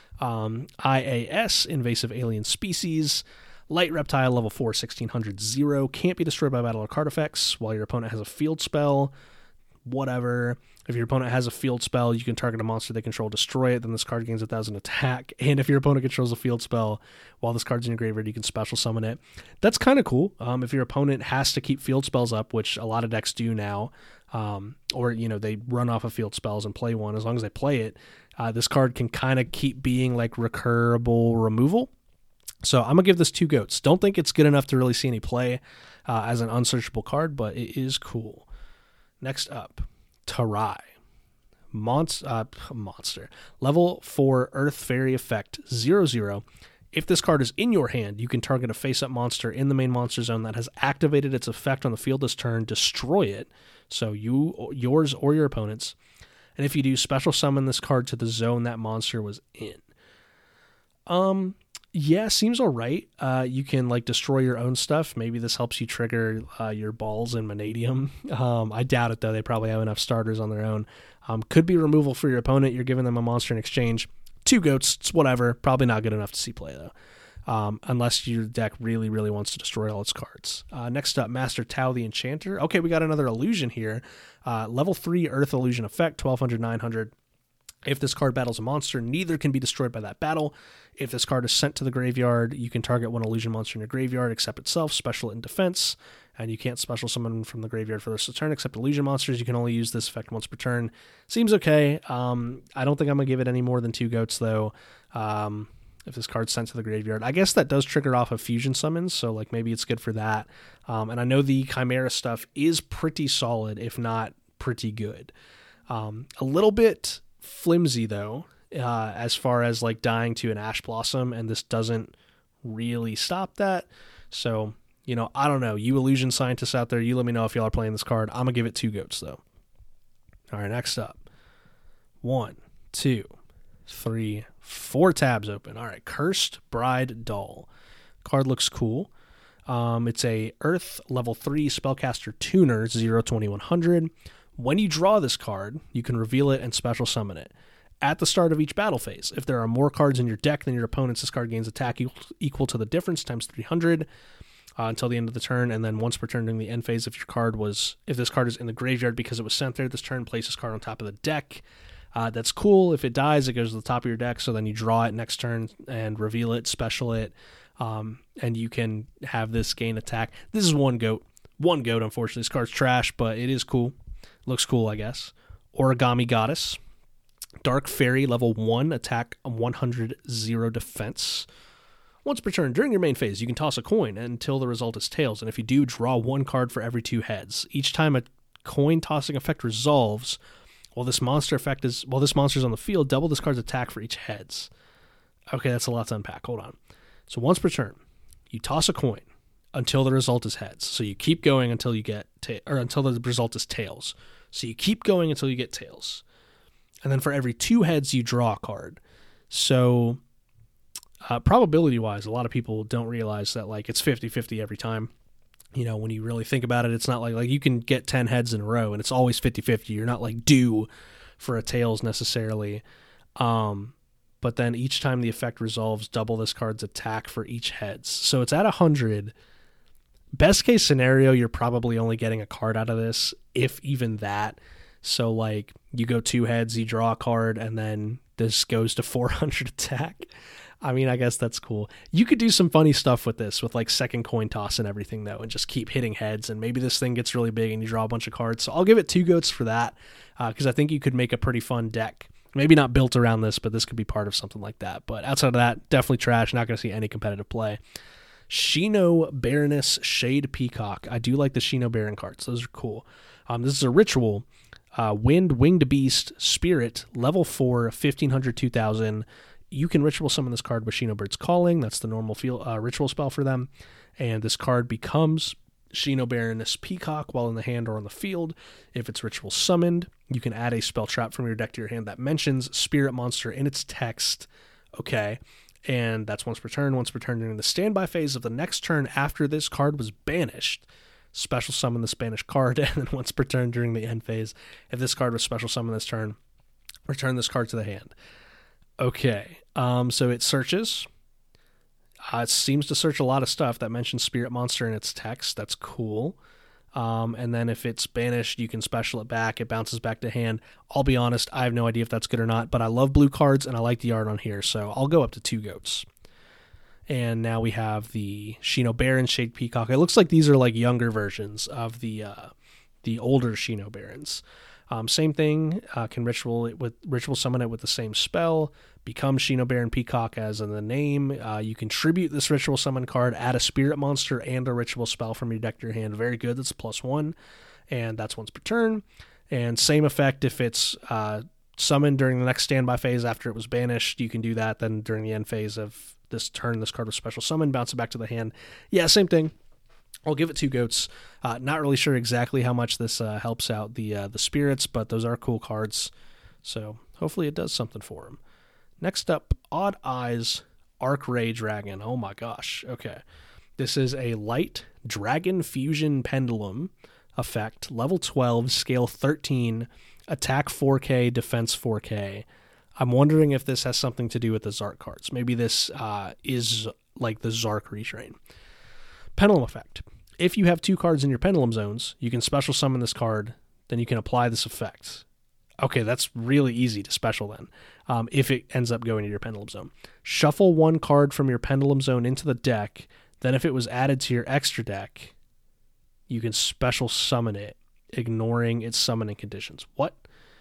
IAS, Invasive Alien Species, Light Reptile, level 4, 1600, 0. Can't be destroyed by battle or card effects while your opponent has a field spell. Whatever. If your opponent has a field spell, you can target a monster they control, destroy it, then this card gains 1,000 attack. And if your opponent controls a field spell while this card's in your graveyard, you can special summon it. That's kind of cool. If your opponent has to keep field spells up, which a lot of decks do now, or, you know, they run off of field spells and play one, as long as they play it, this card can kind of keep being like recurable removal. So I'm going to give this 2 goats. Don't think it's good enough to really see any play as an unsearchable card, but it is cool. Next up, Tarai. Monster. Level 4 Earth Fairy Effect, 0/0. If this card is in your hand, you can target a face-up monster in the main monster zone that has activated its effect on the field this turn, destroy it, so yours or your opponent's. And if you do, special summon this card to the zone that monster was in. Yeah, seems all right. You can like destroy your own stuff. Maybe this helps you trigger your balls in Vanadium. I doubt it, though. They probably have enough starters on their own. Could be removal for your opponent. You're giving them a monster in exchange. 2 goats, it's whatever. Probably not good enough to see play, though. Unless your deck really, really wants to destroy all its cards. Next up, Master Tau the Enchanter. Okay, we got another illusion here. Level 3 Earth Illusion Effect, 1200, 900. If this card battles a monster, neither can be destroyed by that battle. If this card is sent to the graveyard, you can target 1 illusion monster in your graveyard except itself, special it in defense, and you can't special summon from the graveyard for the rest of the turn except illusion monsters. You can only use this effect once per turn. Seems okay. I don't think I'm going to give it any more than 2 goats, though. If this card's sent to the graveyard, I guess that does trigger off of fusion summons, so like maybe it's good for that. And I know the Chimera stuff is pretty solid, if not pretty good. A little bit flimsy, though, as far as like dying to an Ash Blossom, and this doesn't really stop that. So, you know, I don't know. You illusion scientists out there, you let me know if y'all are playing this card. I'm gonna give it 2 goats, though. All right, next up. 1, 2, 3, 4 tabs open. All right, Cursed Bride Doll. Card looks cool. It's a Earth level 3 Spellcaster Tuner, 0/2100. When you draw this card, you can reveal it and special summon it. At the start of each battle phase, if there are more cards in your deck than your opponent's, this card gains attack equal to the difference times 300 until the end of the turn, and then once per turn during the end phase, if this card is in the graveyard because it was sent there this turn, place this card on top of the deck. That's cool. If it dies, it goes to the top of your deck, so then you draw it next turn and reveal it, special it, and you can have this gain attack. This is 1 goat. 1 goat, unfortunately. This card's trash, but it is cool. Looks cool, I guess. Origami Goddess. Dark Fairy, level 1, attack 100, 0 defense. Once per turn, during your main phase, you can toss a coin until the result is tails, and if you do, draw 1 card for every 2 heads. Each time a coin tossing effect resolves, while this monster's on the field, double this card's attack for each heads. Okay, that's a lot to unpack. Hold on. So once per turn, you toss a coin. until the result is heads. So you keep going until you get until the result is tails. So you keep going until you get tails. And then for every 2 heads, you draw a card. So probability-wise, a lot of people don't realize that like it's 50-50 every time. You know, when you really think about it, it's not like you can get 10 heads in a row and it's always 50-50. You're not like due for a tails necessarily. But then each time the effect resolves, double this card's attack for each heads. So it's at 100. Best case scenario, you're probably only getting a card out of this, if even that. So like you go 2 heads, you draw a card, and then this goes to 400 attack. I mean, I guess that's cool. You could do some funny stuff with this, with like second coin toss and everything though, and just keep hitting heads, and maybe this thing gets really big and you draw a bunch of cards. So I'll give it 2 goats for that, because I think you could make a pretty fun deck. Maybe not built around this, but this could be part of something like that. But outside of that, definitely trash. Not going to see any competitive play. Shino Baroness Shade Peacock. I do like the Shino Baron cards. Those are cool. This is a ritual. Wind, Winged Beast, Spirit, level 4, 1500, 2000. You can ritual summon this card with Shino Bird's Calling. That's the normal ritual spell for them. And this card becomes Shino Baroness Peacock while in the hand or on the field. If it's ritual summoned, you can add a spell trap from your deck to your hand that mentions Spirit Monster in its text. Okay. And that's once per turn. Once per turn during the standby phase of the next turn after this card was banished, special summon the Spanish card. And then once per turn during the end phase, if this card was special summoned this turn, return this card to the hand. Okay. So it searches. It seems to search a lot of stuff that mentions Spirit Monster in its text. That's cool. And then if it's banished, you can special it back. It bounces back to hand. I'll be honest, I have no idea if that's good or not, but I love blue cards and I like the art on here, so I'll go up to 2 goats. And now we have the Shino Baron Shade Peacock. It looks like these are like younger versions of the older Shino Barons. Same thing, can ritual summon it with the same spell, become Shino Baron Peacock as in the name. You can tribute this ritual summon card, add a Spirit Monster and a ritual spell from your deck to your hand. Very good, that's a +1, and that's once per turn. And same effect if it's summoned during the next standby phase after it was banished, you can do that. Then during the end phase of this turn, this card was special summon, bounce it back to the hand. Yeah, same thing. I'll give it 2 goats. Not really sure exactly how much this helps out the spirits, but those are cool cards. So hopefully it does something for them. Next up, Odd Eyes Arc Ray Dragon. Oh my gosh. Okay. This is a light dragon fusion pendulum effect, level 12, scale 13, attack 4K, defense 4K. I'm wondering if this has something to do with the Zark cards. Maybe this is like the Zark retrain. Pendulum effect. If you have 2 cards in your pendulum zones, you can special summon this card, then you can apply this effect. Okay, that's really easy to special then, if it ends up going to your pendulum zone. Shuffle 1 card from your pendulum zone into the deck, then if it was added to your extra deck, you can special summon it, ignoring its summoning conditions. What?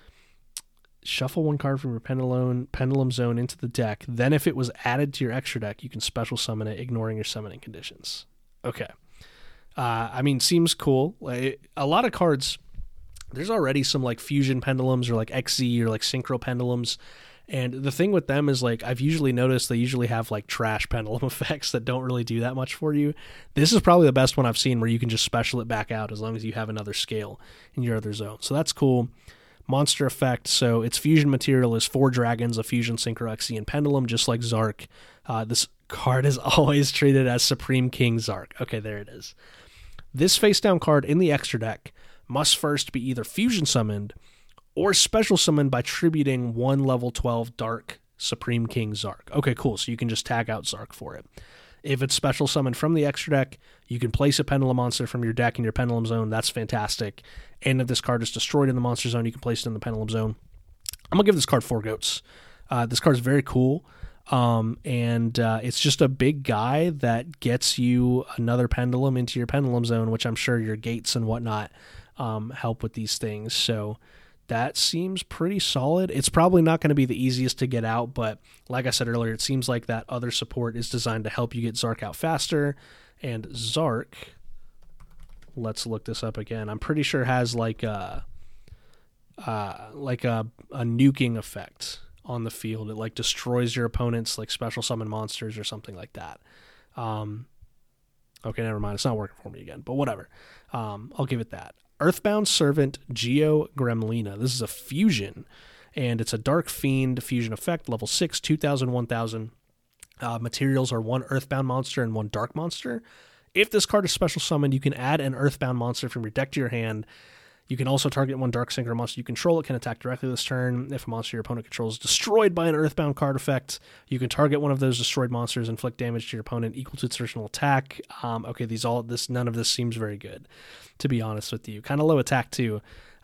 Shuffle 1 card from your pendulum zone into the deck, then if it was added to your extra deck, you can special summon it, ignoring your summoning conditions. Okay. I mean, seems cool. A lot of cards, there's already some like fusion pendulums or like XZ or like synchro pendulums. And the thing with them is like, I've usually noticed they usually have like trash pendulum effects that don't really do that much for you. This is probably the best one I've seen where you can just special it back out as long as you have another scale in your other zone. So that's cool. Monster effect. So its fusion material is 4 dragons, a fusion synchro XZ and pendulum, just like Zark. This card is always treated as Supreme King Zark. Okay, there it is. This face down card in the extra deck must first be either fusion summoned or special summoned by tributing 1 level 12 Dark Supreme King Zark. Okay, cool. So you can just tag out Zark for it. If it's special summoned from the extra deck, you can place a pendulum monster from your deck in your pendulum zone. That's fantastic. And if this card is destroyed in the monster zone, you can place it in the pendulum zone. I'm going to give this card 4 goats. This card is very cool. And it's just a big guy that gets you another pendulum into your pendulum zone, which I'm sure your gates and whatnot help with these things. So that seems pretty solid. It's probably not going to be the easiest to get out, but like I said earlier, it seems like that other support is designed to help you get Zark out faster. And Zark, let's look this up again. I'm pretty sure has like a nuking effect on the field. It like destroys your opponent's like special summon monsters or something like that. Okay, never mind. It's not working for me again, but whatever. I'll give it that. Earthbound Servant Geo Gremlina. This is a fusion, and it's a Dark Fiend fusion effect, level 6, 2,000, 1,000. Materials are 1 Earthbound monster and 1 Dark monster. If this card is special summoned, you can add an Earthbound monster from your deck to your hand. You can also target 1 Dark Synchro monster you control. It can attack directly this turn. If a monster your opponent controls is destroyed by an Earthbound card effect, you can target one of those destroyed monsters, inflict damage to your opponent equal to its original attack. Okay, none of this seems very good, to be honest with you. Kind of low attack too.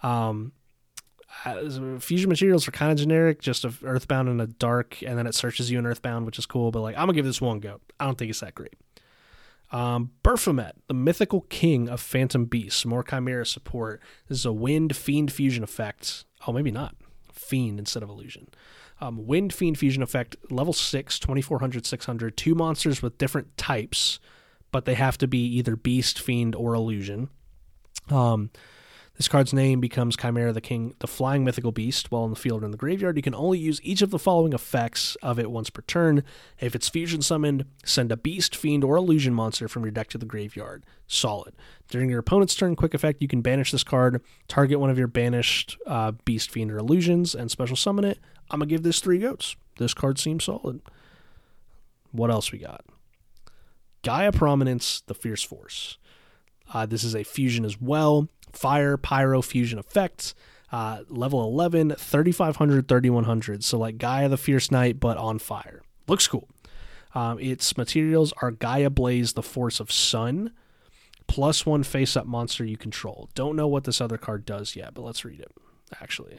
Fusion materials are kind of generic, just an Earthbound and a Dark, and then it searches you an Earthbound, which is cool. But like, I'm gonna give this one go. I don't think it's that great. Baphomet, the mythical king of Phantom Beasts, more Chimera support. This is a Wind Fiend fusion effect. Oh, maybe not. Fiend instead of illusion. Wind Fiend fusion effect, level 6, 2,400, 600. 2 monsters with different types, but they have to be either Beast, Fiend, or Illusion. This card's name becomes Chimera the King, the flying mythical beast. While in the field or in the graveyard, you can only use each of the following effects of it once per turn. If it's fusion summoned, send a beast, fiend, or illusion monster from your deck to the graveyard. Solid. During your opponent's turn, quick effect, you can banish this card, target one of your banished beast, fiend, or illusions, and special summon it. I'm going to give this 3 goats. This card seems solid. What else we got? Gaia Prominence, the Fierce Force. This is a fusion as well. Fire, Pyro, fusion effects. Level 11, 3,500, 3,100. So like Gaia the Fierce Knight, but on fire. Looks cool. Its materials are Gaia Blaze, the Force of Sun, plus 1 face-up monster you control. Don't know what this other card does yet, but let's read it, actually.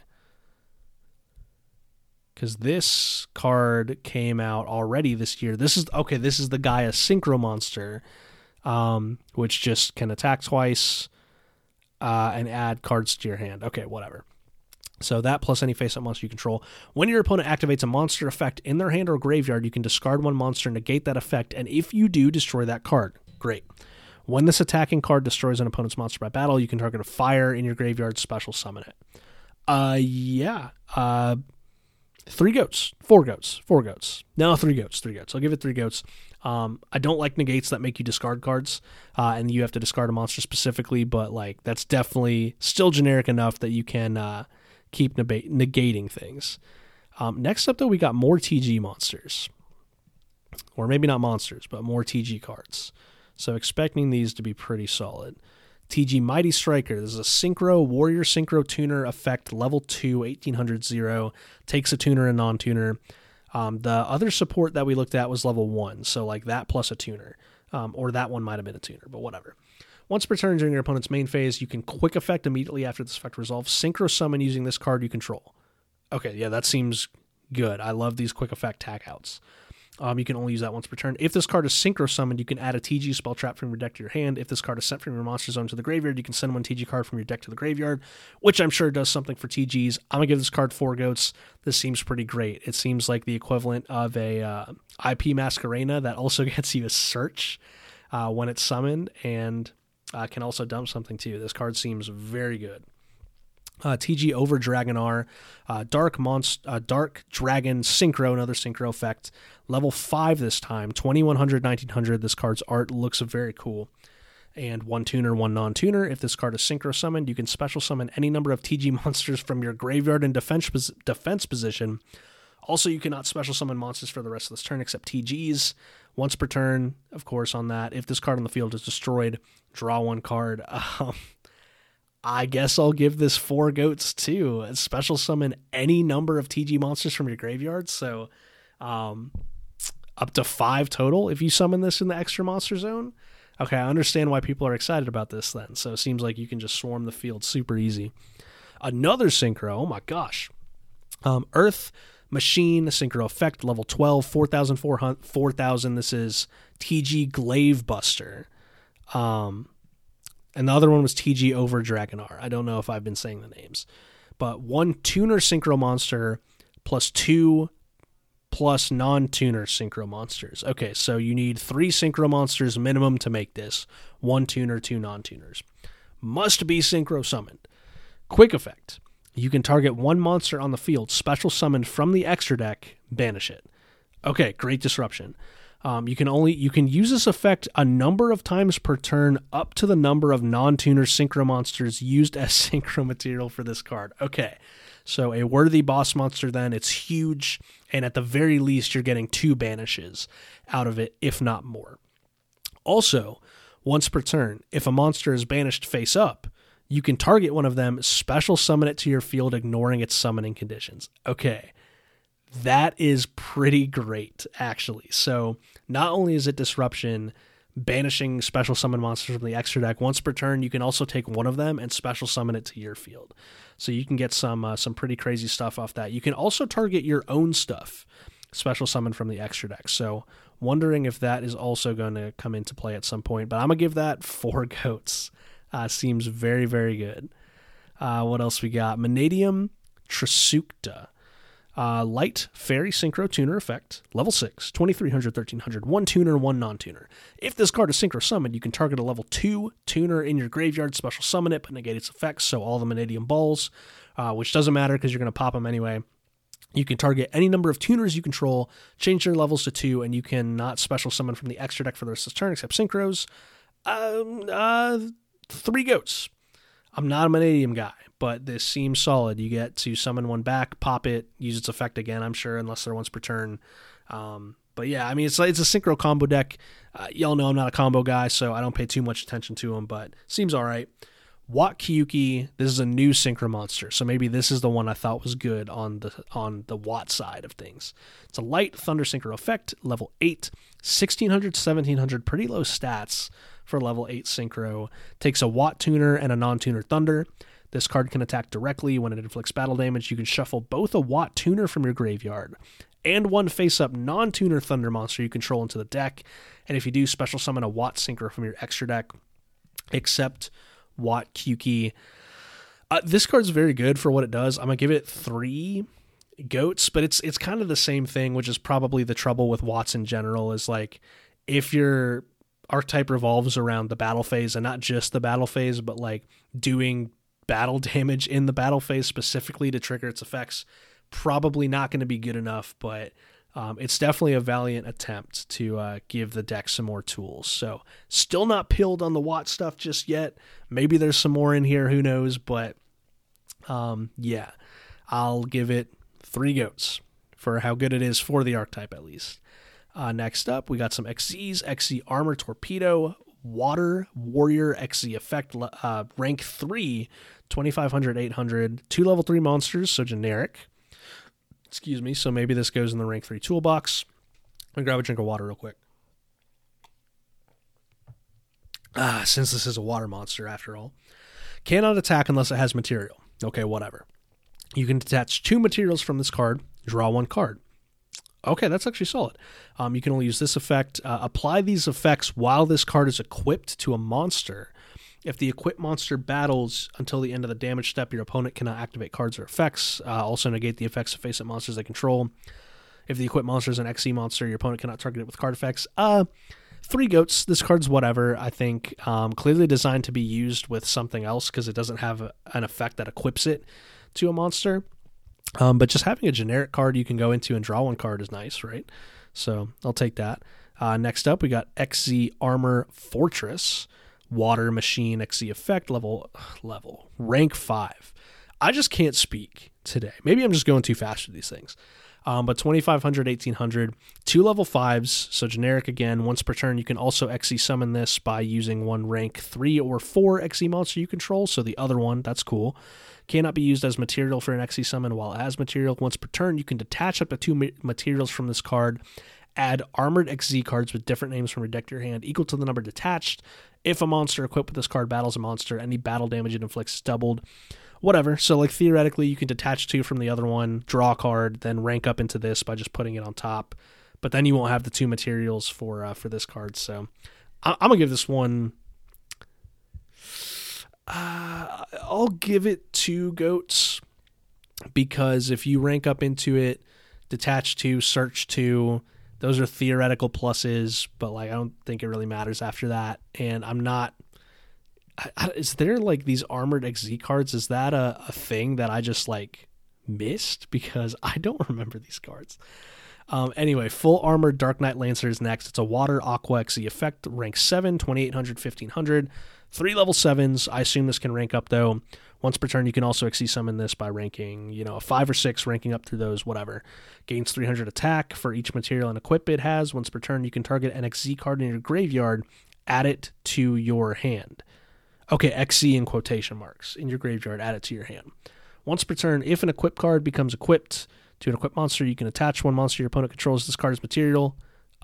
Because this card came out already this year. This is the Gaia Synchro monster, which just can attack twice and add cards to your hand. Okay, whatever. So that plus any face-up monster you control. When your opponent activates a monster effect in their hand or graveyard, you can discard 1 monster, negate that effect, and if you do, destroy that card. Great. When this attacking card destroys an opponent's monster by battle, you can target a fire in your graveyard, special summon it. 3 goats. 4 goats. 4 goats. No, 3 goats. 3 goats. I'll give it 3 goats. I don't like negates that make you discard cards, and you have to discard a monster specifically, but like that's definitely still generic enough that you can keep negating things. Next up, though, we got more TG monsters. Or maybe not monsters, but more TG cards. So expecting these to be pretty solid. TG Mighty Striker. This is a Synchro, Warrior Synchro Tuner effect, level 2, 1,800 0. Takes a tuner and non-tuner. The other support that we looked at was level 1, so like that plus a tuner. Or that one might have been a tuner, but whatever. Once per turn during your opponent's main phase, you can quick effect immediately after this effect resolves. Synchro summon using this card you control. Okay, yeah, that seems good. I love these quick effect tack outs. You can only use that once per turn. If this card is synchro summoned, you can add a TG spell trap from your deck to your hand. If this card is sent from your monster zone to the graveyard, you can send 1 TG card from your deck to the graveyard, which I'm sure does something for TGs. I'm going to give this card 4 goats. This seems pretty great. It seems like the equivalent of a IP Masquerena that also gets you a search when it's summoned, and can also dump something too. This card seems very good. TG Over Dragonar, Dark Dragon Synchro, another Synchro effect, level 5 this time, 2,100, 1,900. This card's art looks very cool. And 1 tuner, 1 non-tuner. If this card is Synchro summoned, you can special summon any number of TG monsters from your graveyard in defense position. Also, you cannot special summon monsters for the rest of this turn except TGs. Once per turn, of course, on that. If this card on the field is destroyed, draw 1 card. I guess I'll give this 4 goats too. Special summon any number of TG monsters from your graveyard. So up to 5 total if you summon this in the extra monster zone. Okay, I understand why people are excited about this then. So it seems like you can just swarm the field super easy. Another Synchro, oh my gosh. Earth Machine Synchro effect, level 12, 4,000. This is TG Glaive Buster. And the other one was TG Over Dragonar. I don't know if I've been saying the names. But 1 tuner synchro monster plus 2 plus non-tuner synchro monsters. Okay, so you need 3 synchro monsters minimum to make this. 1 tuner, 2 non-tuners. Must be synchro summoned. Quick effect. You can target 1 monster on the field, special summoned from the extra deck, banish it. Okay, great disruption. You can use this effect a number of times per turn up to the number of non-tuner synchro monsters used as synchro material for this card. Okay, so a worthy boss monster then. It's huge, and at the very least you're getting 2 banishes out of it, if not more. Also, once per turn, if a monster is banished face up, you can target one of them, special summon it to your field, ignoring its summoning conditions. Okay, that is pretty great, actually. So not only is it disruption, banishing special summon monsters from the extra deck once per turn, you can also take one of them and special summon it to your field. So you can get some pretty crazy stuff off that. You can also target your own stuff, special summon from the extra deck. So wondering if that is also going to come into play at some point. But I'm going to give that 4 goats. Seems very, very good. What else we got? Manadium Trisukta. Light Fairy Synchro Tuner effect, level 6, 2300, 1300, 1 tuner, 1 non-tuner. If this card is synchro summoned, you can target a level 2 tuner in your graveyard, special summon it, but negate its effects, so all the Manadium balls, which doesn't matter because you're going to pop them anyway. You can target any number of tuners you control, change their levels to 2, and you can not special summon from the extra deck for the rest of the turn except synchros. 3 goats. I'm not a Manadium guy, but this seems solid. You get to summon one back, pop it, use its effect again, I'm sure, unless they're once per turn. But yeah, I mean, it's a synchro combo deck. Y'all know I'm not a combo guy, so I don't pay too much attention to them, but seems all right. Wat Kyuki, this is a new synchro monster, so maybe this is the one I thought was good on the Wat side of things. It's a light thunder synchro effect, level 8, 1600, 1700, pretty low stats for level 8 synchro. Takes a Wat tuner and a non-tuner thunder. This card can attack directly when it inflicts battle damage. You can shuffle both a Wat tuner from your graveyard and one face-up non-tuner thunder monster you control into the deck. And if you do, special summon a Wat synchro from your extra deck, except Wat Kyuki. This card's very good for what it does. I'm going to give it 3 goats, but it's kind of the same thing, which is probably the trouble with Wats in general, is like if your archetype revolves around the battle phase, and not just the battle phase, but like doing battle damage in the battle phase specifically to trigger its effects, probably not going to be good enough, but it's definitely a valiant attempt to give the deck some more tools. So still not pilled on the Wat stuff just yet. Maybe there's some more in here, who knows, but yeah, I'll give it 3 goats for how good it is for the archetype at least. Next up, we got some XZs, XZ Armor Torpedo, Water Warrior XZ effect, rank 3, 2500, 800, 2 level 3 monsters, so generic. Excuse me, so maybe this goes in the rank 3 toolbox. I'm going to grab a drink of water real quick. Since this is a water monster after all. Cannot attack unless it has material. Okay, whatever. You can detach 2 materials from this card, draw 1 card. Okay, that's actually solid. You can only use this effect. Apply these effects while this card is equipped to a monster. If the equipped monster battles until the end of the damage step, your opponent cannot activate cards or effects. Also negate the effects of face-up monsters they control. If the equipped monster is an XC monster, your opponent cannot target it with card effects. 3 goats. This card's whatever, I think. Clearly designed to be used with something else because it doesn't have an effect that equips it to a monster. But just having a generic card you can go into and draw 1 card is nice, right? So I'll take that. Next up, we got XZ Armor Fortress, Water Machine XZ effect, level, rank 5. I just can't speak today. Maybe I'm just going too fast with these things. But 2500, 1800, 2 level 5s, so generic again. Once per turn, you can also XZ summon this by using 1 rank 3 or 4 XZ monster you control, so the other one, that's cool. Cannot be used as material for an XZ summon, while as material, once per turn, you can detach up to 2 materials from this card, add armored XZ cards with different names from your deck to your hand equal to the number detached. If a monster equipped with this card battles a monster, any battle damage it inflicts is doubled. Whatever. So like theoretically, you can detach 2 from the other one, draw a card, then rank up into this by just putting it on top. But then you won't have the 2 materials for this card. So I'm gonna give this one. I'll give it 2 goats because if you rank up into it, detach 2, search 2, those are theoretical pluses, but like I don't think it really matters after that. And I'm not. Is there like these armored XZ cards? Is that a thing that I just like missed because I don't remember these cards? Anyway, Full Armored Dark Knight Lancer is next. It's a water Aqua XE effect, rank 7, 2800, 1500. 3 level 7s. I assume this can rank up, though. Once per turn, you can also XE summon this by ranking, a 5 or 6, ranking up through those, whatever. Gains 300 attack for each material and equip it has. Once per turn, you can target an XZ card in your graveyard, add it to your hand. Okay, XZ in quotation marks. In your graveyard, add it to your hand. Once per turn, if an equip card becomes equipped to an equipped monster, you can attach one monster your opponent controls this card's material.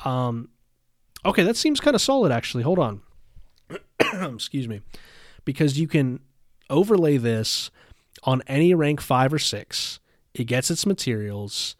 Okay, that seems kind of solid, actually. Hold on. Excuse me. Because you can overlay this on any rank 5 or 6. It gets its materials.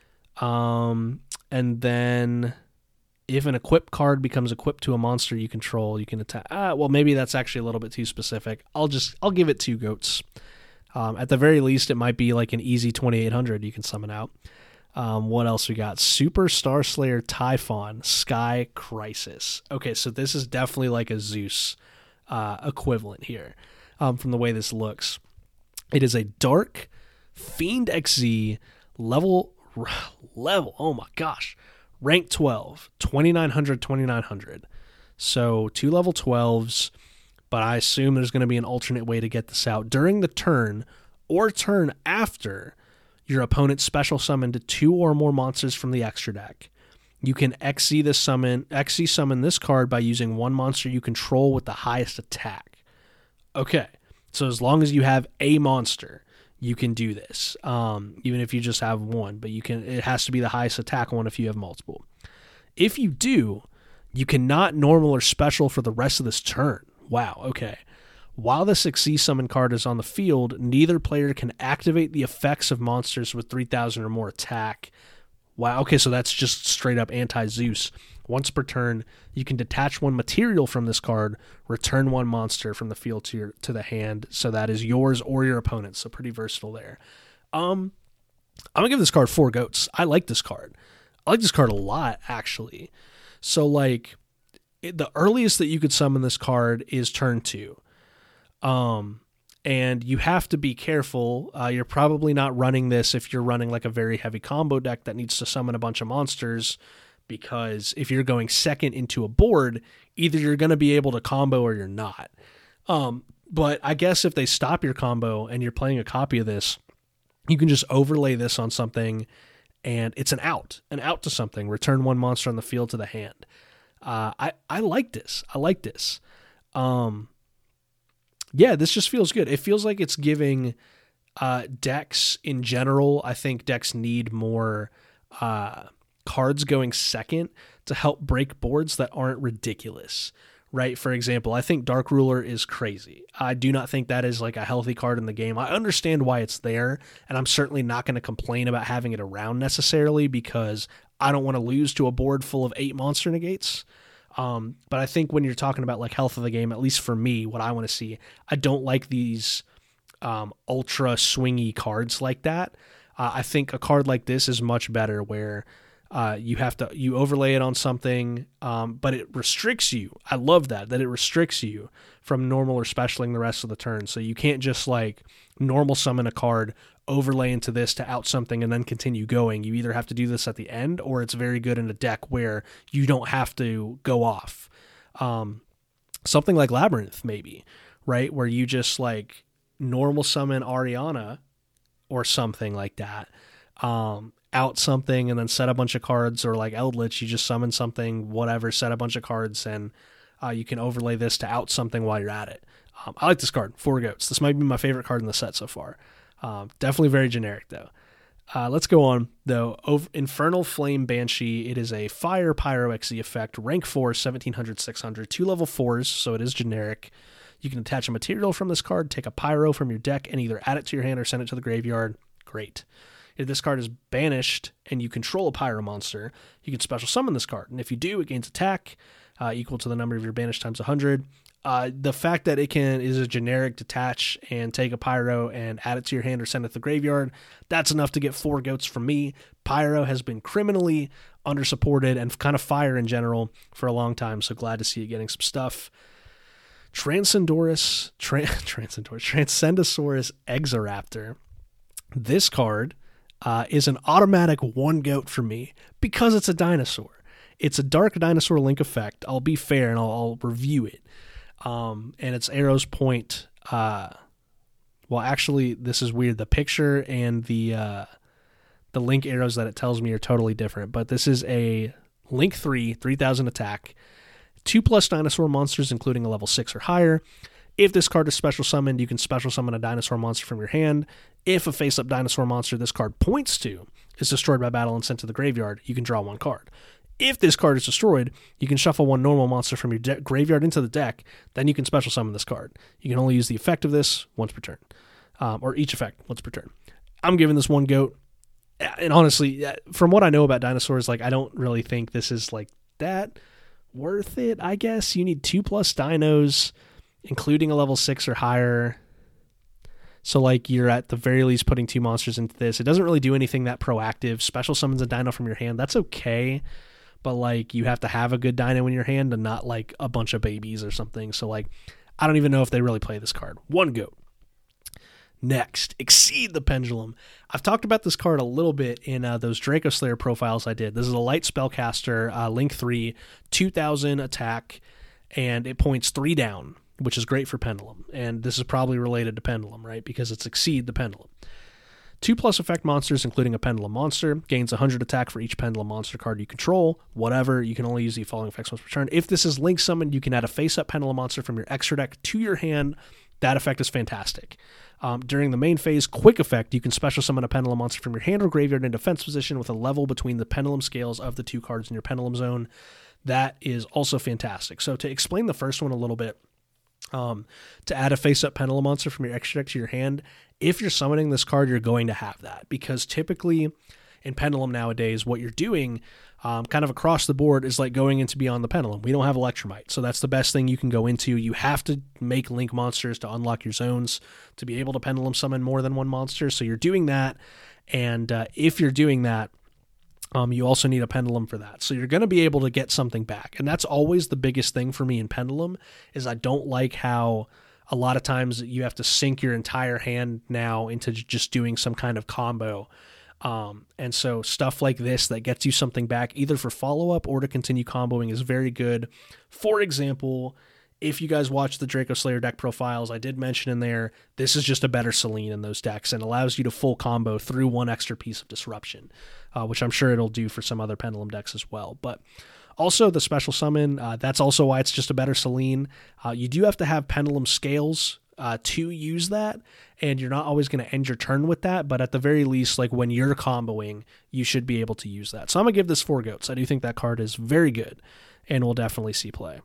And then if an equipped card becomes equipped to a monster you control, you can attack. Well, maybe that's actually a little bit too specific. I'll give it 2 goats. At the very least, it might be like an easy 2800 you can summon out. What else we got? Super Star Slayer Typhon Sky Crisis. Okay, so this is definitely like a Zeus equivalent here from the way this looks. It is a dark Fiend XZ level, oh my gosh, rank 12, 2900, 2900. So 2 level 12s, but I assume there's going to be an alternate way to get this out. During the turn or turn after your opponent special summoned 2 or more monsters from the extra deck, you can XZ summon this card by using one monster you control with the highest attack. Okay, so as long as you have a monster, you can do this. Even if you just have one, but it has to be the highest attack one if you have multiple. If you do, you cannot normal or special for the rest of this turn. Wow, okay. While this XZ summon card is on the field, neither player can activate the effects of monsters with 3,000 or more attack. Wow, okay, so that's just straight up anti-Zeus. Once per turn, you can detach one material from this card, return one monster from the field to the hand, so that is yours or your opponent's, so pretty versatile there. I'm going to give this card 4 goats. I like this card. I like this card a lot, actually. So, like, the earliest that you could summon this card is turn 2. And you have to be careful. You're probably not running this if you're running like a very heavy combo deck that needs to summon a bunch of monsters, because if you're going second into a board, either you're going to be able to combo or you're not. But I guess if they stop your combo and you're playing a copy of this, you can just overlay this on something and it's an out to something. Return one monster on the field to the hand. I like this. Yeah, this just feels good. It feels like it's giving decks in general. I think decks need more cards going second to help break boards that aren't ridiculous, right? For example, I think Dark Ruler is crazy. I do not think that is like a healthy card in the game. I understand why it's there, and I'm certainly not going to complain about having it around necessarily, because I don't want to lose to a board full of 8 monster negates. But I think when you're talking about like health of the game, at least for me, what I want to see, I don't like these ultra swingy cards like that. I think a card like this is much better, where you overlay it on something, but it restricts you. I love that it restricts you from normal or specialing the rest of the turn. So you can't just like normal summon a card, overlay into this to out something, and then continue going. You either have to do this at the end, or it's very good in a deck where you don't have to go off. Something like Labyrinth, maybe, right? Where you just like normal summon Ariana or something like that, out something and then set a bunch of cards, or like Eldritch, you just summon something, whatever, set a bunch of cards, and you can overlay this to out something while you're at it. I like this card, 4 goats. This might be my favorite card in the set so far. Definitely very generic, though. Let's go on, though. Infernal Flame Banshee. It is a Fire Pyro XZ effect, rank 4, 1700, 600, 2 level 4s, so it is generic. You can attach a material from this card, take a Pyro from your deck, and either add it to your hand or send it to the graveyard. Great. If this card is banished and you control a Pyro monster, you can special summon this card, and if you do, it gains attack equal to the number of your banished times 100. The fact that it is a generic detach and take a Pyro and add it to your hand or send it to the graveyard, that's enough to get 4 goats from me. Pyro has been criminally undersupported, and kind of fire in general, for a long time, so glad to see it getting some stuff. Transcendosaurus Exoraptor. This card is an automatic 1 goat for me because it's a dinosaur. It's a Dark Dinosaur Link effect. I'll be fair and I'll review it. And it's arrows point. Well, actually, this is weird. The picture and the link arrows that it tells me are totally different. But this is a Link 3, 3000 attack, 2+ dinosaur monsters, including a level 6 or higher. If this card is special summoned, you can special summon a dinosaur monster from your hand. If a face-up dinosaur monster this card points to is destroyed by battle and sent to the graveyard, you can draw 1 card. If this card is destroyed, you can shuffle 1 normal monster from your graveyard into the deck, then you can special summon this card. You can only use the effect of this once per turn, or each effect once per turn. I'm giving this 1 goat, and honestly, from what I know about dinosaurs, like I don't really think this is like that worth it, I guess. You need 2+ dinos, including a level 6 or higher. So like you're at the very least putting 2 monsters into this. It doesn't really do anything that proactive. Special summons a dino from your hand. That's okay. But like you have to have a good dino in your hand and not like a bunch of babies or something. So like I don't even know if they really play this card. 1 goat. Next, Exceed the Pendulum. I've talked about this card a little bit in those Draco Slayer profiles I did. This is a light spellcaster, Link 3, 2000 attack, and it points 3 down, which is great for Pendulum. And this is probably related to Pendulum, right? Because it's Exceed the Pendulum. 2+ effect monsters, including a Pendulum monster, gains 100 attack for each Pendulum monster card you control. Whatever, you can only use the following effects once per turn. If this is Link summoned, you can add a face-up Pendulum monster from your extra deck to your hand. That effect is fantastic. During the main phase, quick effect, you can special summon a Pendulum monster from your hand or graveyard in defense position with a level between the Pendulum scales of the 2 cards in your Pendulum zone. That is also fantastic. So to explain the first one a little bit, to add a face-up Pendulum monster from your extra deck to your hand, if you're summoning this card, you're going to have that. Because typically in Pendulum nowadays, what you're doing kind of across the board is like going into Beyond the Pendulum. We don't have Electromite, so that's the best thing you can go into. You have to make Link monsters to unlock your zones to be able to Pendulum summon more than 1 monster. So you're doing that, and if you're doing that, you also need a Pendulum for that. So you're going to be able to get something back. And that's always the biggest thing for me in Pendulum, is I don't like how a lot of times you have to sink your entire hand now into just doing some kind of combo. And so stuff like this that gets you something back either for follow-up or to continue comboing is very good. For example, if you guys watch the Draco Slayer deck profiles, I did mention in there, this is just a better Selene in those decks and allows you to full combo through 1 extra piece of disruption, which I'm sure it'll do for some other Pendulum decks as well. But also the special summon, that's also why it's just a better Selene. You do have to have Pendulum scales to use that, and you're not always going to end your turn with that, but at the very least, like when you're comboing, you should be able to use that. So I'm going to give this 4 goats. I do think that card is very good and will definitely see play.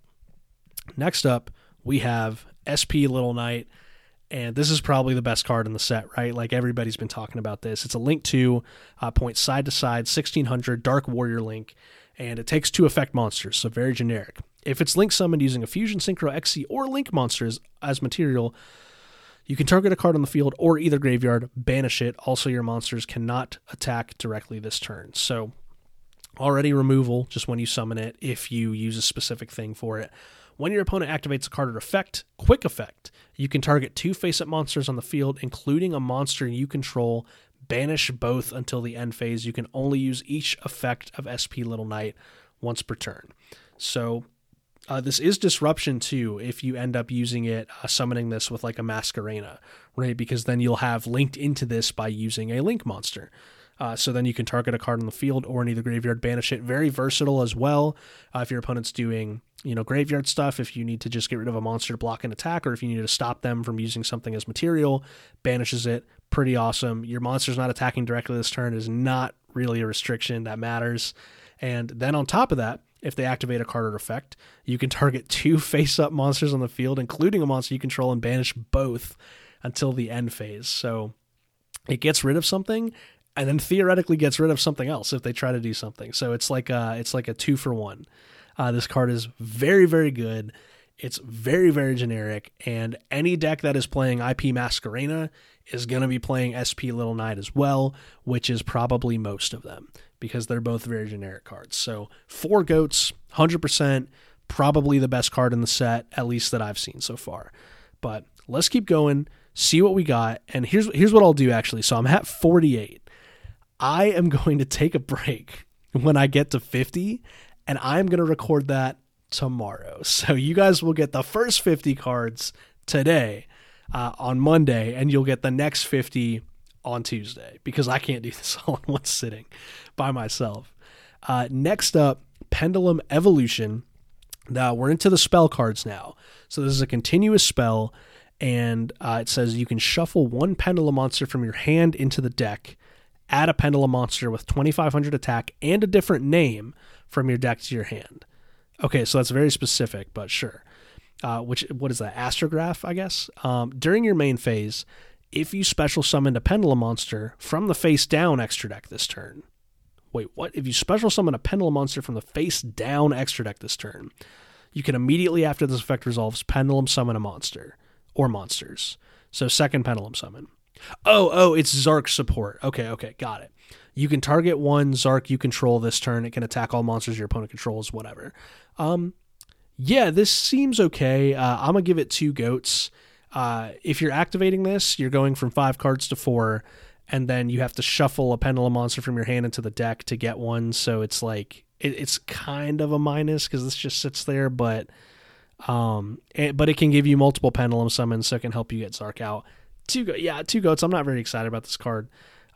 Next up, we have SP Little Knight, and this is probably the best card in the set, right? Like everybody's been talking about this. It's a Link 2, points side to side, 1600, Dark Warrior Link, and it takes 2 effect monsters, so very generic. If it's Link summoned using a Fusion, Synchro, XC, or Link monsters as material, you can target a card on the field or either graveyard, banish it. Also, your monsters cannot attack directly this turn. So already removal just when you summon it if you use a specific thing for it. When your opponent activates a card or effect, quick effect, you can target 2 face-up monsters on the field, including a monster you control, banish both until the end phase. You can only use each effect of SP Little Knight once per turn. So this is disruption too if you end up using it, summoning this with like a Masquerena, right? Because then you'll have linked into this by using a Link monster. So then you can target a card on the field or in either graveyard, banish it. Very versatile as well. If your opponent's doing, graveyard stuff, if you need to just get rid of a monster to block an attack, or if you need to stop them from using something as material, banishes it. Pretty awesome. Your monster's not attacking directly this turn is not really a restriction that matters. And then on top of that, if they activate a card or effect, you can target 2 face-up monsters on the field, including a monster you control, and banish both until the end phase. So it gets rid of something, and then theoretically gets rid of something else if they try to do something. So it's like a 2-for-1. This card is very, very good. It's very, very generic, and any deck that is playing IP Masquerena is going to be playing SP Little Knight as well, which is probably most of them, because they're both very generic cards. So 4 goats, 100%, probably the best card in the set, at least that I've seen so far. But let's keep going, see what we got, and here's what I'll do actually. So I'm at 48. I am going to take a break when I get to 50, and I'm going to record that tomorrow. So you guys will get the first 50 cards today on Monday, and you'll get the next 50 on Tuesday, because I can't do this all in one sitting by myself. Next up, Pendulum Evolution. Now we're into the spell cards now. So this is a continuous spell, and it says you can shuffle one Pendulum monster from your hand into the deck, add a Pendulum monster with 2,500 attack and a different name from your deck to your hand. Okay, so that's very specific, but sure. What is that? Astrograph, I guess? During your main phase, if you special summoned a Pendulum monster from the face down extra deck this turn. Wait, what? If you special summon a Pendulum monster from the face down extra deck this turn, you can immediately after this effect resolves Pendulum summon a monster or monsters. So second Pendulum summon. Oh, it's Zark support. Okay, got it. You can target one Zark you control this turn. It can attack all monsters your opponent controls, whatever. Yeah, this seems okay. I'm going to give it 2 goats. If you're activating this, you're going from 5 cards to 4, and then you have to shuffle a Pendulum monster from your hand into the deck to get one. So it's like, it's kind of a minus because this just sits there, but it can give you multiple Pendulum summons, so it can help you get Zark out. 2 goats. I'm not very excited about this card.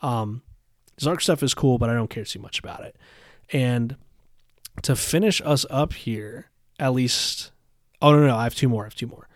Zark stuff is cool, but I don't care too much about it. And to finish us up here, at least... Oh, no, I have two more.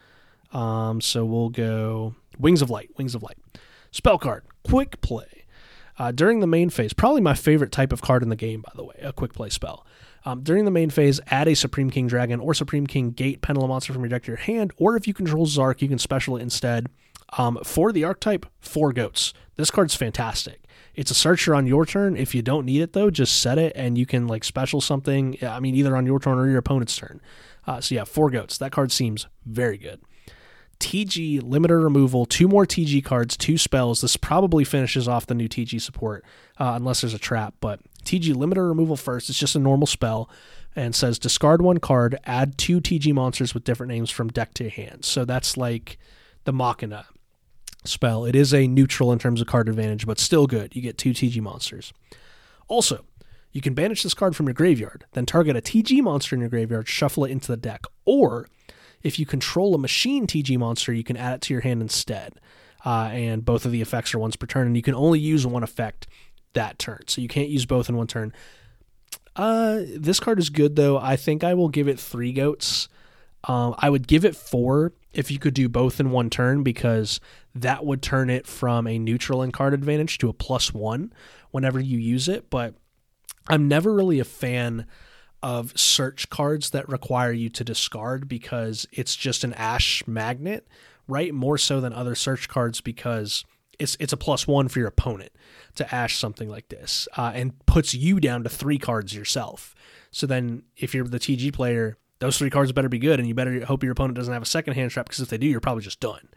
So we'll go Wings of Light. Spell card, Quick Play. During the main phase, probably my favorite type of card in the game, by the way, a Quick Play spell. During the main phase, add a Supreme King Dragon or Supreme King Gate Pendulum monster from your deck to your hand, or if you control Zark, you can special it instead. For the archetype, 4 goats. This card's fantastic. It's a searcher on your turn. If you don't need it, though, just set it, and you can special something, either on your turn or your opponent's turn. 4 goats. That card seems very good. TG, limiter removal, 2 more TG cards, 2 spells. This probably finishes off the new TG support, unless there's a trap, but TG, limiter removal first. It's just a normal spell, and says discard 1 card, add 2 TG monsters with different names from deck to hand. So that's like the Machina spell. It is a neutral in terms of card advantage, but still good. You get 2 TG monsters. Also, you can banish this card from your graveyard, then target a TG monster in your graveyard, shuffle it into the deck. Or, if you control a machine TG monster, you can add it to your hand instead. And both of the effects are once per turn, and you can only use one effect that turn. So you can't use both in one turn. This card is good, though. I think I will give it 3 goats. I would give it 4 if you could do both in one turn, because that would turn it from a neutral and card advantage to a +1 whenever you use it. But I'm never really a fan of search cards that require you to discard, because it's just an Ash magnet, right? More so than other search cards, because it's a +1 for your opponent to Ash something like this, and puts you down to 3 cards yourself. So then if you're the TG player, those 3 cards better be good, and you better hope your opponent doesn't have a second hand trap, because if they do, you're probably just done.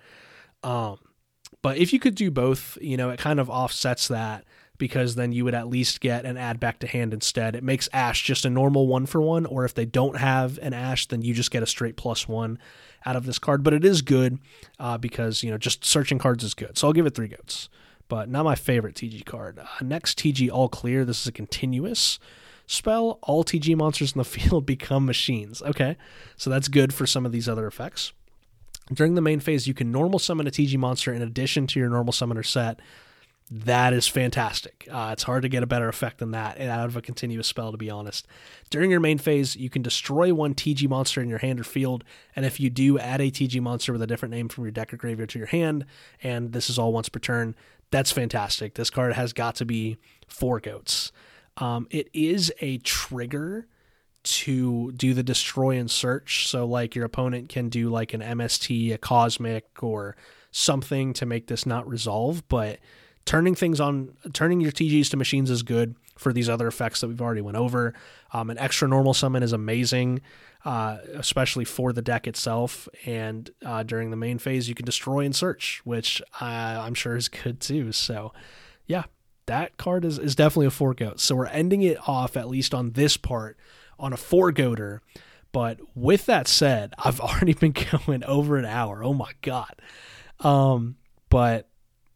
But if you could do both, it kind of offsets that, because then you would at least get an add back to hand instead. It makes Ash just a normal 1-for-1, or if they don't have an Ash, then you just get a straight +1 out of this card. But it is good, because, just searching cards is good. So I'll give it 3 goats, but not my favorite TG card. Next, TG All Clear. This is a continuous spell. All TG monsters in the field become machines. Okay, so that's good for some of these other effects. During the main phase, you can normal summon a TG monster in addition to your normal summoner set. That is fantastic. It's hard to get a better effect than that out of a continuous spell, to be honest. During your main phase, you can destroy 1 TG monster in your hand or field, and if you do, add a TG monster with a different name from your deck or graveyard to your hand, and this is all once per turn. That's fantastic. This card has got to be 4 goats. It is a trigger to do the destroy and search, so your opponent can do an MST, a Cosmic, or something to make this not resolve, but turning your TGs to machines is good for these other effects that we've already went over. An extra normal summon is amazing, especially for the deck itself. And during the main phase, you can destroy and search, which I'm sure is good too. So yeah, that card is definitely a 4 goat. So we're ending it off, at least on this part, on a 4 goater. But with that said, I've already been going over an hour. Oh my God. But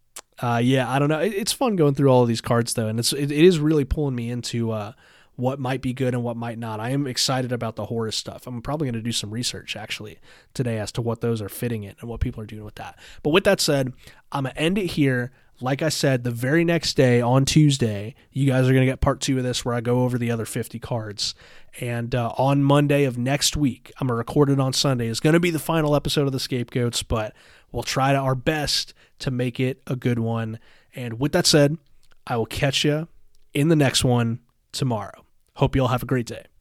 Yeah, I don't know. It's fun going through all of these cards though, and it is really pulling me into what might be good and what might not. I am excited about the Horus stuff. I'm probably going to do some research actually today as to what those are fitting in and what people are doing with that. But with that said, I'm going to end it here. Like I said, the very next day on Tuesday, you guys are going to get part 2 of this where I go over the other 50 cards. And on Monday of next week, I'm going to record it on Sunday. It's going to be the final episode of The Scapegoats, but we'll try our best to make it a good one. And with that said, I will catch you in the next one tomorrow. Hope you all have a great day.